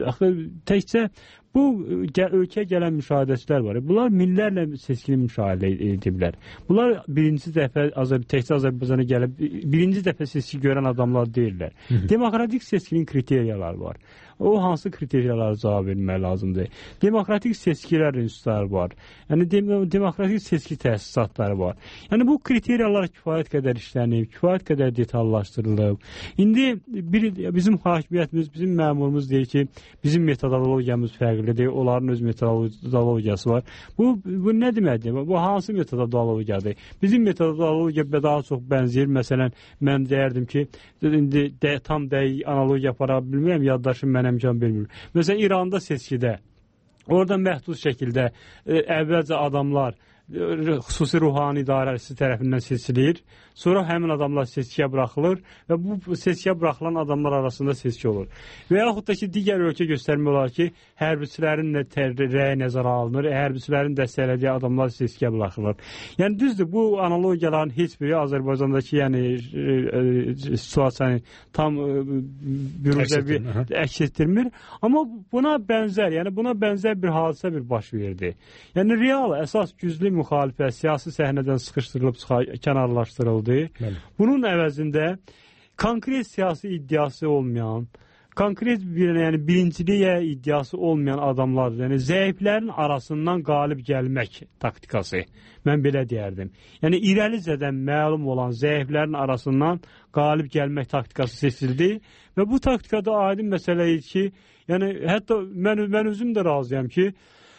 təkcə bu ölkəyə gələn müşahidəçilər var. Bunlar minlərlə seçkini müşahidə ediblər. Bunlar birinci dəfə təkcə Azərbaycana gəlib, birinci dəfə seçki görən adamlar deyirlər. Demokratik seçkinin kriteriyaları var. O hansı kriteriyalara cavab vermək lazımdır? Demokratik seçkilər institutları var. Yəni dem demokratik seçki təsisatları var. Yəni bu kriteriyalar kifayət qədər işlənib, kifayət qədər detallaşdırılıb. İndi bir, bizim hakimiyyətimiz, bizim məmurumuz deyir ki, bizim metodologiyamız fərqlidir, onların öz metodologiyası var. Bu, bu nə deməkdir? Bu hansı metodologiyadır? Bizim metodologiya daha çox bənzəyir. Məsələn, mən deyərdim ki, indi də, tam dəqiq analogiya apara bilmirəm, yaddaşım mənə imkan vermir. Məsələn, İranda seçkidə, orada məhdud şəkildə e, əvvəlcə adamlar e, xüsusi ruhani idarəsi tərəfindən seçilir, sonra həmin adamlar seçkiyə buraxılır və bu seçkiyə buraxılan adamlar arasında seçki olur. Və yaxud da ki, digər ölkə göstərmə olar ki, hərbiçilərin rəyi nəzərə alınır, hərbiçilərin dəstəklədiyi adamlar seçkiyə buraxılır. Yəni düzdür, bu analogiyaların heç biri Azərbaycandakı yəni e, e, situasiyanı tam e, büruzəvi əks etdirmir. Amma buna bənzər, yəni buna bənzər bir hadisə bir baş verdi. Yəni real, əsas güclü müxalifət siyasi səhnədən sıxışdırılıb kənarlaşdırıldı. Bəli. Bunun əvəzində konkret siyasi iddiası olmayan, konkret bir, yəni birinciliyə iddiası olmayan adamlar, yəni zəiflərin arasından qalib gəlmək taktikası, mən belə deyərdim. Yəni irəlicədən məlum olan zəiflərin arasından qalib gəlmək taktikası seçildi və bu taktikada aydın məsələ idi ki, yəni hətta mən, mən özüm də razıyam ki,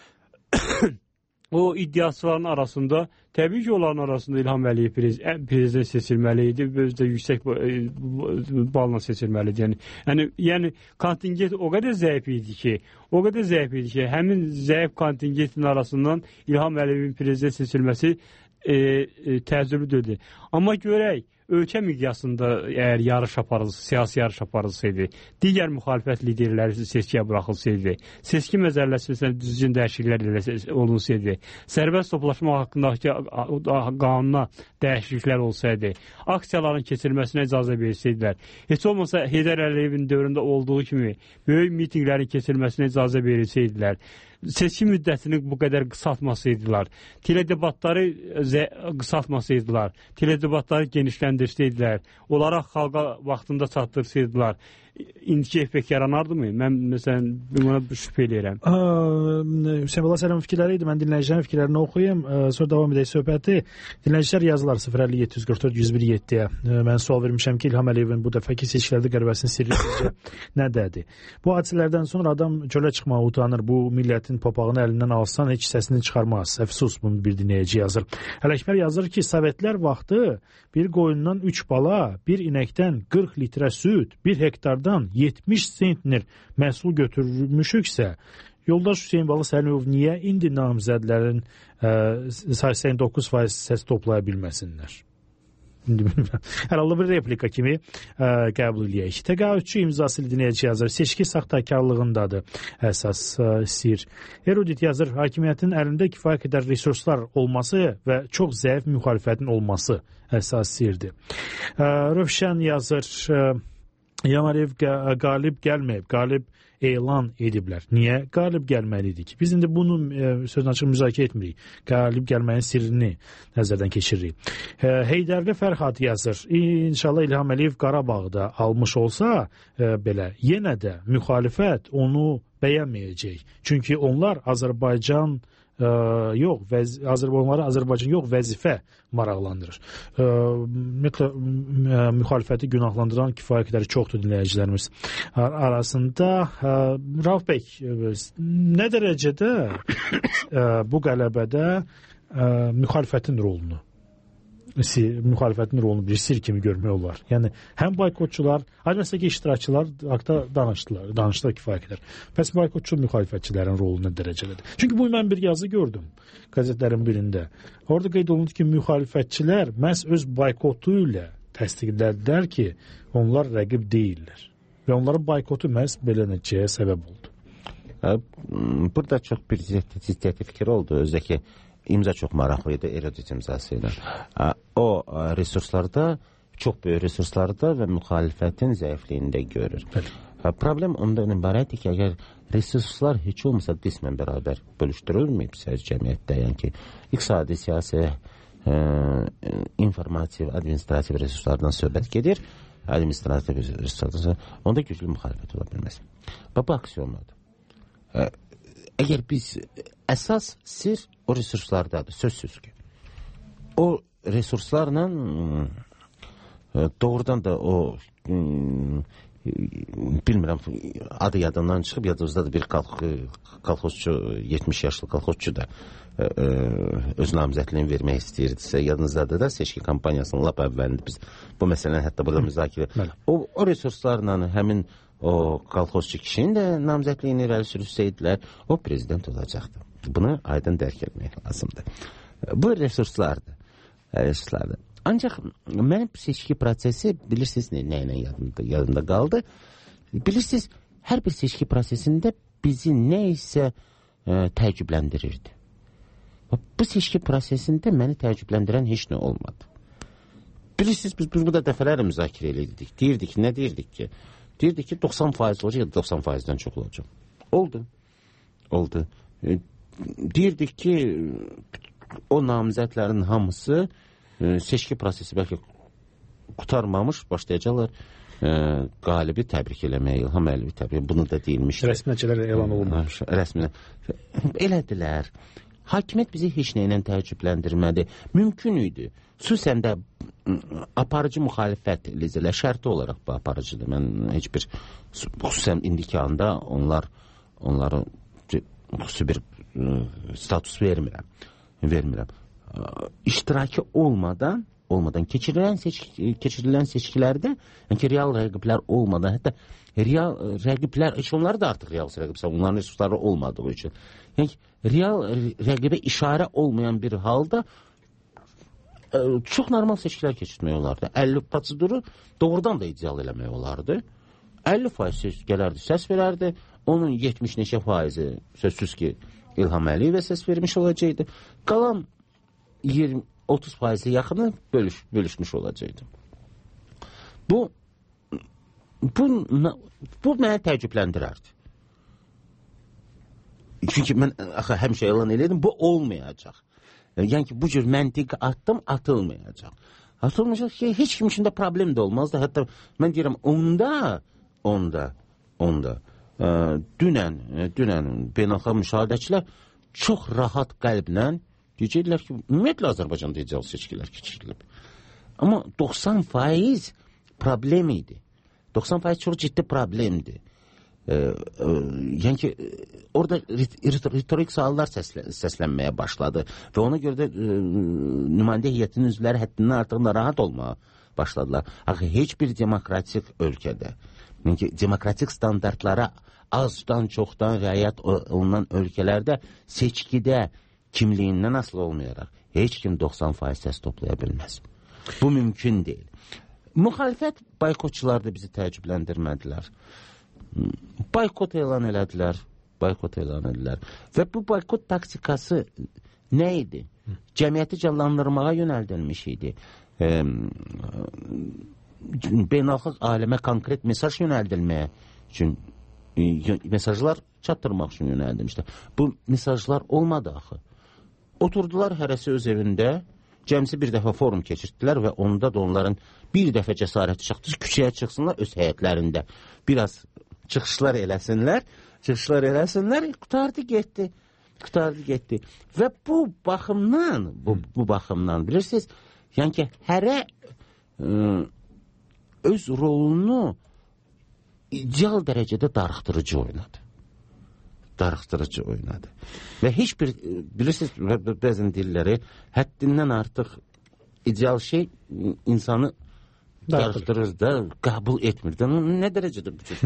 o iddiaçıların arasında, təbii ki, onların arasında İlham Əliyev prezident seçilməli idi, özü də yüksək balla seçilməli idi. Yəni, yəni, yəni kontingent o qədər zəif idi ki, o qədər zəif idi ki, həmin zəif kontingentin arasından İlham Əliyevin prezident seçilməsi e, e, təəccüblüdür. Amma görək, ölkə miqyasında əgər yarış aparılsa, siyasi yarış aparılsaydı, digər müxalifət liderləri seçkiyə buraxılsaydı, seçki məzəlləsində düzgün dəyişikliklər olunsaydı, sərbəst toplaşma haqqındakı qanuna dəyişikliklər olsaydı, aksiyaların keçirilməsinə icazə versəydilər, heç olmasa Heydər Əliyevin dövründə olduğu kimi böyük mitinqlərin keçirilməsinə icazə verilsəydilər, seçki müddətini bu qədər qısaltmasaydılar, teledebatları qısaltmasaydılar, teledebatları genişləndirsəydilər, onlara xalqa vaxtında çatdırsaydılar, indiki effekt yaranardı mı? Mən məsələn buna şübhə eləyirəm. Hüseyin Bala Səlimov fikirləri idi. Mən dinləyicilərin fikirlərini oxuyum. Sonra davam edək söhbəti. Dinləyicilər yazılar sıfır əlli yeddi yüz qırx dörd yüz bir yeddiyə. Mən sual vermişəm ki, İlham Əliyevin bu dəfəki seçkilərdə qələbəsinin sirri sizcə nədədir? Bu hadisələrdən sonra adam çölə çıxmağa utanır. Bu millətin papağını əlindən alsan heç səsini çıxarmaz. Əfsus, bunu bir dinləyici yazır. Ələkbər yazır ki, Sovetlər vaxtı bir qoyundan üç bala, bir inəkdən qırx litrə süd, bir hektardan yetmiş sentner məhsul götürmüşüksə, yoldaş Hüseyin Bala Səlimov niyə indi namizədlərin səksən doqquz faiz səs toplaya bilməsinlər? Hər halda bir replika kimi ə, qəbul edək. Təqaüdçü imzası dinləyici yazır. Seçki saxtakarlığındadır əsas ə, sir. Erudit yazır. Hakimiyyətin əlində kifayət qədər resurslar olması və çox zəif müxalifətin olması əsas sirdir. Ə, Rövşən yazır. Ə, Yamarev qalib gəlməyib, qalib elan ediblər. Niyə qalib gəlməlidir ki? Biz indi bunu e, sözün açıq müzakirə etmirik. Qalib gəlməyin sirrini nəzərdən keçiririk. E, Heydərli Fərhad yazır. İnşallah İlham Əliyev Qarabağda almış olsa e, belə, yenə də müxalifət onu bəyənməyəcək. Çünki onlar Azərbaycan Ə, yox, vəz Azərbaycanları Azərbaycan yox, vəzifə maraqlandırır. Ə, ümumiyyətlə müxalifəti günahlandıran kifayət qədər çoxdur dinləyicilərimiz ar arasında. Ə, Rauf bəy, nə dərəcədə ə, bu qələbədə ə, müxalifətin rolunu müxalifətin rolunu bir sir kimi görmək olar. Yəni, həm boykotçular, məsələn, iştirakçılar haqda danışdılar, danışdılar kifayət qədər. Bəs boykotçu müxalifətçilərin rolu nə dərəcədədir? Çünki bu mən bir yazı gördüm qəzetlərin birində. Orada qeyd olundu ki, müxalifətçilər məhz öz boykotu ilə təsdiqlədilər ki, onlar rəqib deyillər. Və onların boykotu məhz belə nəticəyə səbəb oldu. Burada çox bir ciddiyyətli fikir oldu. Özdəki imza çox maraqlı idi, erudit imzası ilə. O resurslarda, çox böyük resurslarda və müxalifətin zəifliyində görür. Bəli. Problem ondan ibarətdir ki, əgər resurslar heç olmasa qismən bərabər bölüşdürülməyibsə cəmiyyətdə, yəni ki, iqtisadi, siyasi, ə, informativ, administrativ resurslardan söhbət gedir, administrativ resurslardan, onda güclü müxalifət ola bilməz. Və bu aksiyonlardır. Əgər biz əsas sir o resurslardadır, sözsüz ki. O resurslarla doğrudan da o bilmirəm, adı yadından çıxıb, yadınızda bir kolxozçu, yetmiş yaşlı kolxozçu da öz namizədliyini vermək istəyirdisə, yadınızdadır da seçki kampaniyasının lap əvvəlində biz bu məsələni hətta burada müzakirə. O, o resurslarla həmin o kolxozçu kişinin də namizədliyini irəli sürürsəydilər, o prezident olacaqdı. Bunu aydın dərk etmək lazımdır. Bu resurslardır. resurslardır. Ancaq mənim seçki prosesi, bilirsiniz, nə ilə yadımda, yadımda qaldı. Bilirsiniz, hər bir seçki prosesində bizi nə isə ə, təəccübləndirirdi. Bu seçki prosesində məni təəccübləndirən heç nə olmadı. Bilirsiniz, biz burada dəfələrlə müzakirə edirdik. Deyirdik, nə deyirdik ki? Deyirdik ki, doxsan faiz olacaq ya da doxsan faizdən çox olacaq. Oldu. Oldu. E, deyirdik ki, o namizədlərin hamısı e, seçki prosesi bəlkə qutarmamış başlayacaqlar e, qalibi təbrik eləməyə, İlham Əliyevi təbrik, bunu da deyilmişdir. Rəsmi nəticələr elan olunmamış. Rəsmi. Elədilər. Hakimiyyət bizi heç nə ilə təəccübləndirmədi. Mümkün idi. Xüsusən də aparıcı müxalifət liderlər şərti olaraq bu aparıcıdır. Mən heç bir xüsusən indiki anda onlar onlara xüsusi bir status vermirəm. Vermirəm. İştiraki olmadan olmadan keçirilən seçki, keçirilən seçkilərdə, yəni ki, real rəqiblər olmadan, hətta real rəqiblər, heç onlar da artıq real rəqibsə, onların resursları olmadığı üçün. Yəni ki, real rəqibə işarə olmayan bir halda ə, çox normal seçkilər keçirmək olardı. əlli proseduru doğrudan da ideal eləmək olardı. əlli faiz söz gələrdi, səs verərdi. Onun yetmiş neçə faizi sözsüz ki, İlham Əliyevə səs vermiş olacaqdı. Qalan iyirmi otuz faizli yaxını bölüş, bölüşmüş olacaqdı. Bu bu, bu mənə təəccübləndirərdi. Çünki mən axı, həmişə elan elədim, bu olmayacaq. Yəni ki, bu cür məntiqi atdım, atılmayacaq. Atılmayacaq ki, heç kim üçün də problem də olmazdı. Hətta mən deyirəm, onda, onda, onda, ə, dünən, dünən beynəlxalq müşahidəçilər çox rahat qəlblə deyəcəklər ki, ümumiyyətlə Azərbaycanda ideal seçkilər keçirilib. Amma doxsan faiz problem idi. doxsan faiz çox ciddi problemdir. Ee, e, yəni ki, orada retorik suallar səslən, səslənməyə başladı və ona görə də e, nümayəndə heyətinin üzvləri həddindən artıq narahat olmağa başladılar. Axı, heç bir demokratik ölkədə, yəni ki, demokratik standartlara azdan çoxdan riayət olunan ölkələrdə seçkidə kimliyindən asılı olmayaraq heç kim doxsan faiz səs toplaya bilməz. Bu mümkün deyil. Müxalifət boykotçular da bizi təəccübləndirmədilər. Boykot elan elədilər. Boykot elan edilər. Və bu boykot taktikası nə idi? Cəmiyyəti canlandırmağa yönəldilmiş idi. E, beynəlxalq aləmə konkret mesaj yönəldilməyə üçün e, mesajlar çatdırmaq üçün yönəldilmişdir. Bu mesajlar olmadı axı. Oturdular hərəsi öz evində, cəmsi bir dəfə forum keçirdilər və onda da onların bir dəfə cəsarəti çıxdı, küçəyə çıxsınlar öz həyətlərində. Biraz çıxışlar eləsinlər, çıxışlar eləsinlər, qutardı getdi, qutardı getdi. Və bu baxımdan, bu, bu baxımdan bilirsiniz, yəni ki, hərə ə, öz rolunu ideal dərəcədə darıxdırıcı oynadı. Darıxdırıcı oynadı. Və heç bir, bilirsiniz, bəzən dilləri həddindən artıq ideal şey insanı darıxdırır da, qəbul etmir də. Nə dərəcədə bu cür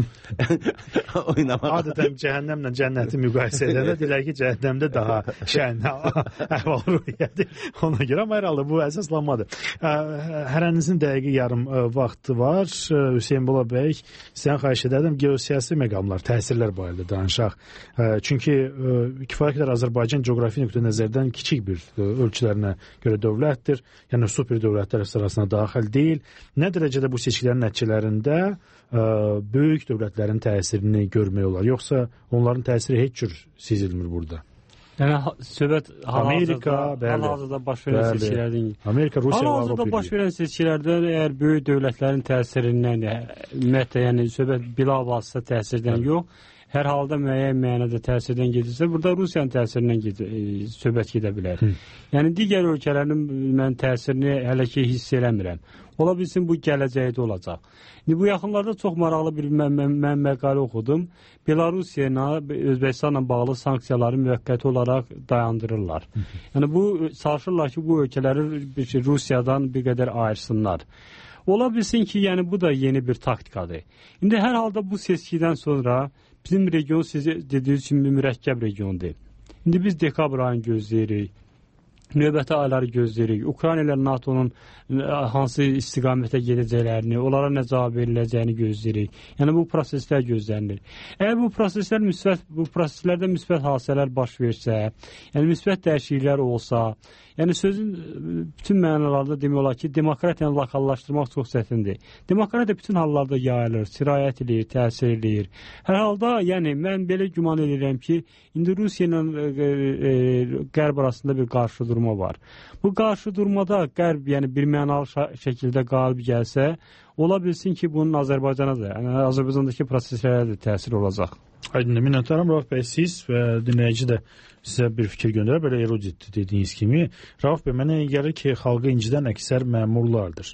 oynamaq? Adətən cəhənnəmlə cənnəti müqayisə edəndə deyirlər ki, cəhənnəmdə daha şən əhval-ruhiyyədir. Ona görə amma hər halda bu əsaslanmadır. Hərənizin dəqiqi yarım vaxtı var. Hüseyin Bula bəy, sizdən xahiş edərdim, geosiyasi məqamlar, təsirlər barədə danışaq. Çünki kifayət qədər Azərbaycan coğrafi nöqtə nəzərdən kiçik bir ölçülərinə görə dövlətdir. Yəni super dövlətlər sırasına daxil deyil. Nə dərəcədə bu seçkilərin nəticələrində ə, böyük dövlətlərin təsirini görmək olar? Yoxsa onların təsiri heç cür sezilmir burada? Yəni söhbət Amerika, hal-hazırda baş verən seçkilərdən. Amerika, Rusiya və Avropa. Hal-hazırda baş verən seçkilərdən əgər böyük dövlətlərin təsirindən, ümumiyyətlə, yəni söhbət bilavasitə təsirdən yox, hər halda müəyyən mənada təsirdən gedirsə, burada Rusiyanın təsirindən gedir, e, söhbət gedə bilər. Hı. Yəni digər ölkələrin mən təsirini hələ ki hiss eləmirəm. Ola bilsin bu gələcəkdə olacaq. İndi bu yaxınlarda çox maraqlı bir mən, mən, mən məqalə oxudum. Belarusiya ilə Özbəkistanla bağlı sanksiyaları müvəqqəti olaraq dayandırırlar. Hı -hı. Yəni bu çalışırlar ki, bu ölkələri Rusiyadan bir qədər ayırsınlar. Ola bilsin ki, yəni bu da yeni bir taktikadır. İndi hər halda bu seçkidən sonra bizim region siz dediyiniz kimi mürəkkəb regiondur. İndi biz dekabr ayını gözləyirik. Növbəti ayları gözləyirik. Ukrayna ilə NATO'nun hansı istiqamətə gedəcəklərini, onlara nə cavab veriləcəyini gözləyirik. Yəni bu proseslər gözlənilir. Əgər bu proseslər müsbət, bu proseslərdə müsbət hadisələr baş versə, yəni müsbət dəyişikliklər olsa, yəni sözün bütün mənalarda demək olar ki, demokratiyanı lokallaşdırmaq çox çətindir. Demokratiya bütün hallarda yayılır, sirayət edir, təsir edir. Hər halda, yəni mən belə güman edirəm ki, indi Rusiya ilə e, e, Qərb arasında bir qarşı durma var. Bu qarşı durmada Qərb yəni bir mənalı şəkildə qalib gəlsə, ola bilsin ki, bunun Azərbaycana da, yəni Azərbaycandakı proseslərə də təsir olacaq. Aydın, minnətdaram Rauf bəy, siz və dinləyici də sizə bir fikir göndərər, belə erudit dediyiniz kimi. Rauf bəy, mənə gəlir ki, xalqı incidən əksər məmurlardır.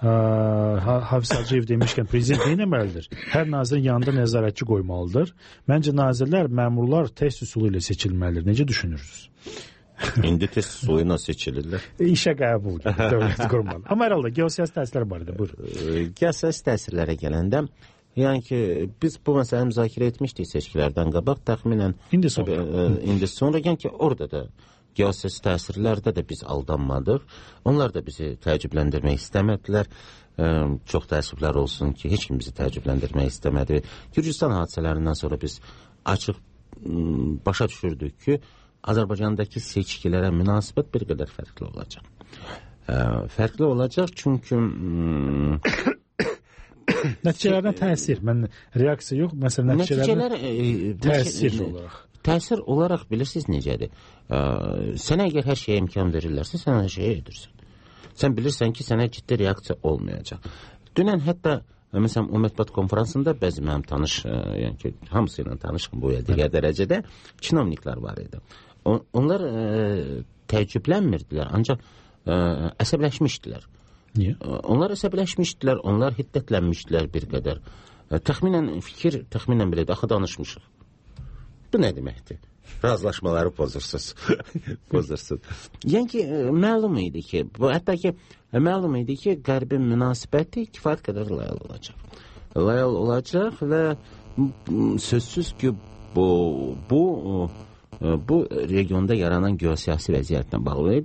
Hafiz Hacıyev demişkən, prezident neynəməlidir? Hər nazirin yanında nəzarətçi qoymalıdır. Məncə nazirlər, məmurlar test üsulu ilə seçilməlidir. Necə düşünürsünüz? İndi test üsulu ilə seçilirlər. İşə qəbul dövlət qurmalı. Amma hər halda geosiyasi təsirlər barədə, buyurun. Geosiyasi təsirlərə gələndə, yəni ki, biz bu məsələni müzakirə etmişdik seçkilərdən qabaq, təxminən indi sonra, indi sonra yəni ki, orada da geosiyasi təsirlərdə də biz aldanmadıq. Onlar da bizi təəccübləndirmək istəmədilər. Çox təəssüflər olsun ki, heç kim bizi təəccübləndirmək istəmədi. Gürcüstan hadisələrindən sonra biz açıq başa düşürdük ki, Azərbaycandakı seçkilərə münasibət bir qədər fərqli olacaq. Fərqli olacaq çünki nəticələrdən təsir, mən reaksiya yox, məsələn, nəticələrdən təsir olaraq. Təsir olaraq bilirsiniz necədir? Sənə əgər hər şeyə imkan verirlərsə, sən hər şeyə edirsən. Sən bilirsən ki, sənə ciddi reaksiya olmayacaq. Dünən hətta məsələn, o mətbuat konferansında bəzi mənim tanış, yəni ki, hamısı ilə tanışım bu digər dərəcədə kinomniklər var idi. Onlar təəccüblənmirdilər, ancaq əsəbləşmişdilər. Niyə? Onlar əsəbləşmişdilər, onlar hiddətlənmişdilər bir qədər. Təxminən fikir, təxminən belədir, axı danışmışıq. Bu nə deməkdir? Razılaşmaları pozursunuz. Pozursunuz. Yəni ki, məlum idi ki, bu, hətta ki, məlum idi ki, Qərbin münasibəti kifayət qədər layal olacaq. Layal olacaq və sözsüz ki, bu, bu, bu regionda yaranan geosiyasi vəziyyətlə bağlı idi.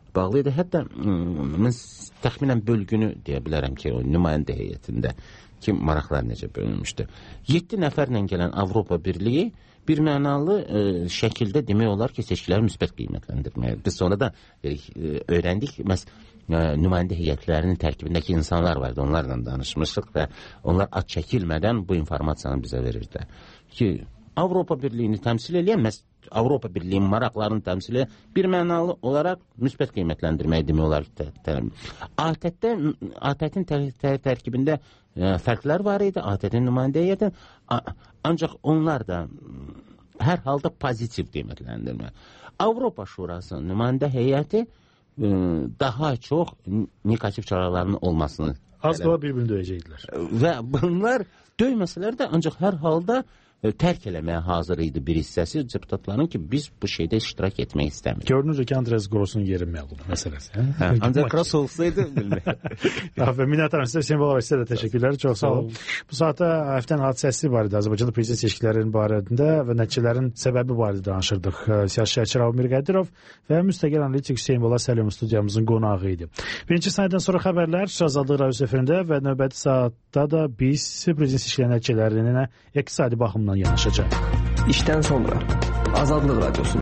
bağlı idi. Hətta mən təxminən bölgünü deyə bilərəm ki, o nümayəndə heyətində ki, maraqlar necə bölünmüşdü. yeddi nəfərlə gələn Avropa Birliyi bir mənalı e, şəkildə demək olar ki, seçkiləri müsbət qiymətləndirməyə. Biz sonra da e, öyrəndik, məs e, nümayəndə heyətlərinin tərkibindəki insanlar vardı, onlarla danışmışıq və onlar ad çəkilmədən bu informasiyanı bizə verirdi. Ki, Avropa Birliyini təmsil edən, məs Avropa Birliyinin maraqlarını təmsil edən bir mənalı olaraq müsbət qiymətləndirməyə demək olar ki, ATƏT-də, ATƏT-in tər tər tərkibində e, fərqlər var idi, ATƏT-in nümayəndə heyəti, ancaq onlar da hər halda pozitiv qiymətləndirmə. Avropa Şurasının nümayəndə heyəti e, daha çox negativ çağrılarının olmasını az qala bir-birini döyəcəkdilər. Və bunlar döyməsələr də ancaq hər halda tərk eləməyə hazır idi bir hissəsi deputatların ki, biz bu şeydə iştirak etmək istəmirik. Görünür ki, Andres Gross'un yeri məlum məsələsi. Hə? Ancaq Gross olsaydı bilmək. Minnətdaram sizə, Hüseyin Balabaş, sizə də təşəkkürlər. Çox sağ olun. Bu saatda həftənin hadisəsi var idi. Azərbaycanda prezident seçkilərinin barəsində və nəticələrin səbəbi barədə danışırdıq. Siyasi şərhçi Ravil Qədirov və müstəqil analitik Hüseyin Balabaş Səlimov studiyamızın qonağı idi. Birinci saniyədən sonra xəbərlər Azadlıq radiosu efirində və növbəti saatda da biz prezident seçkilərinin nəticələrinə iqtisadi baxımdan yanaşacaq. İşdən sonra Azadlıq radiosu.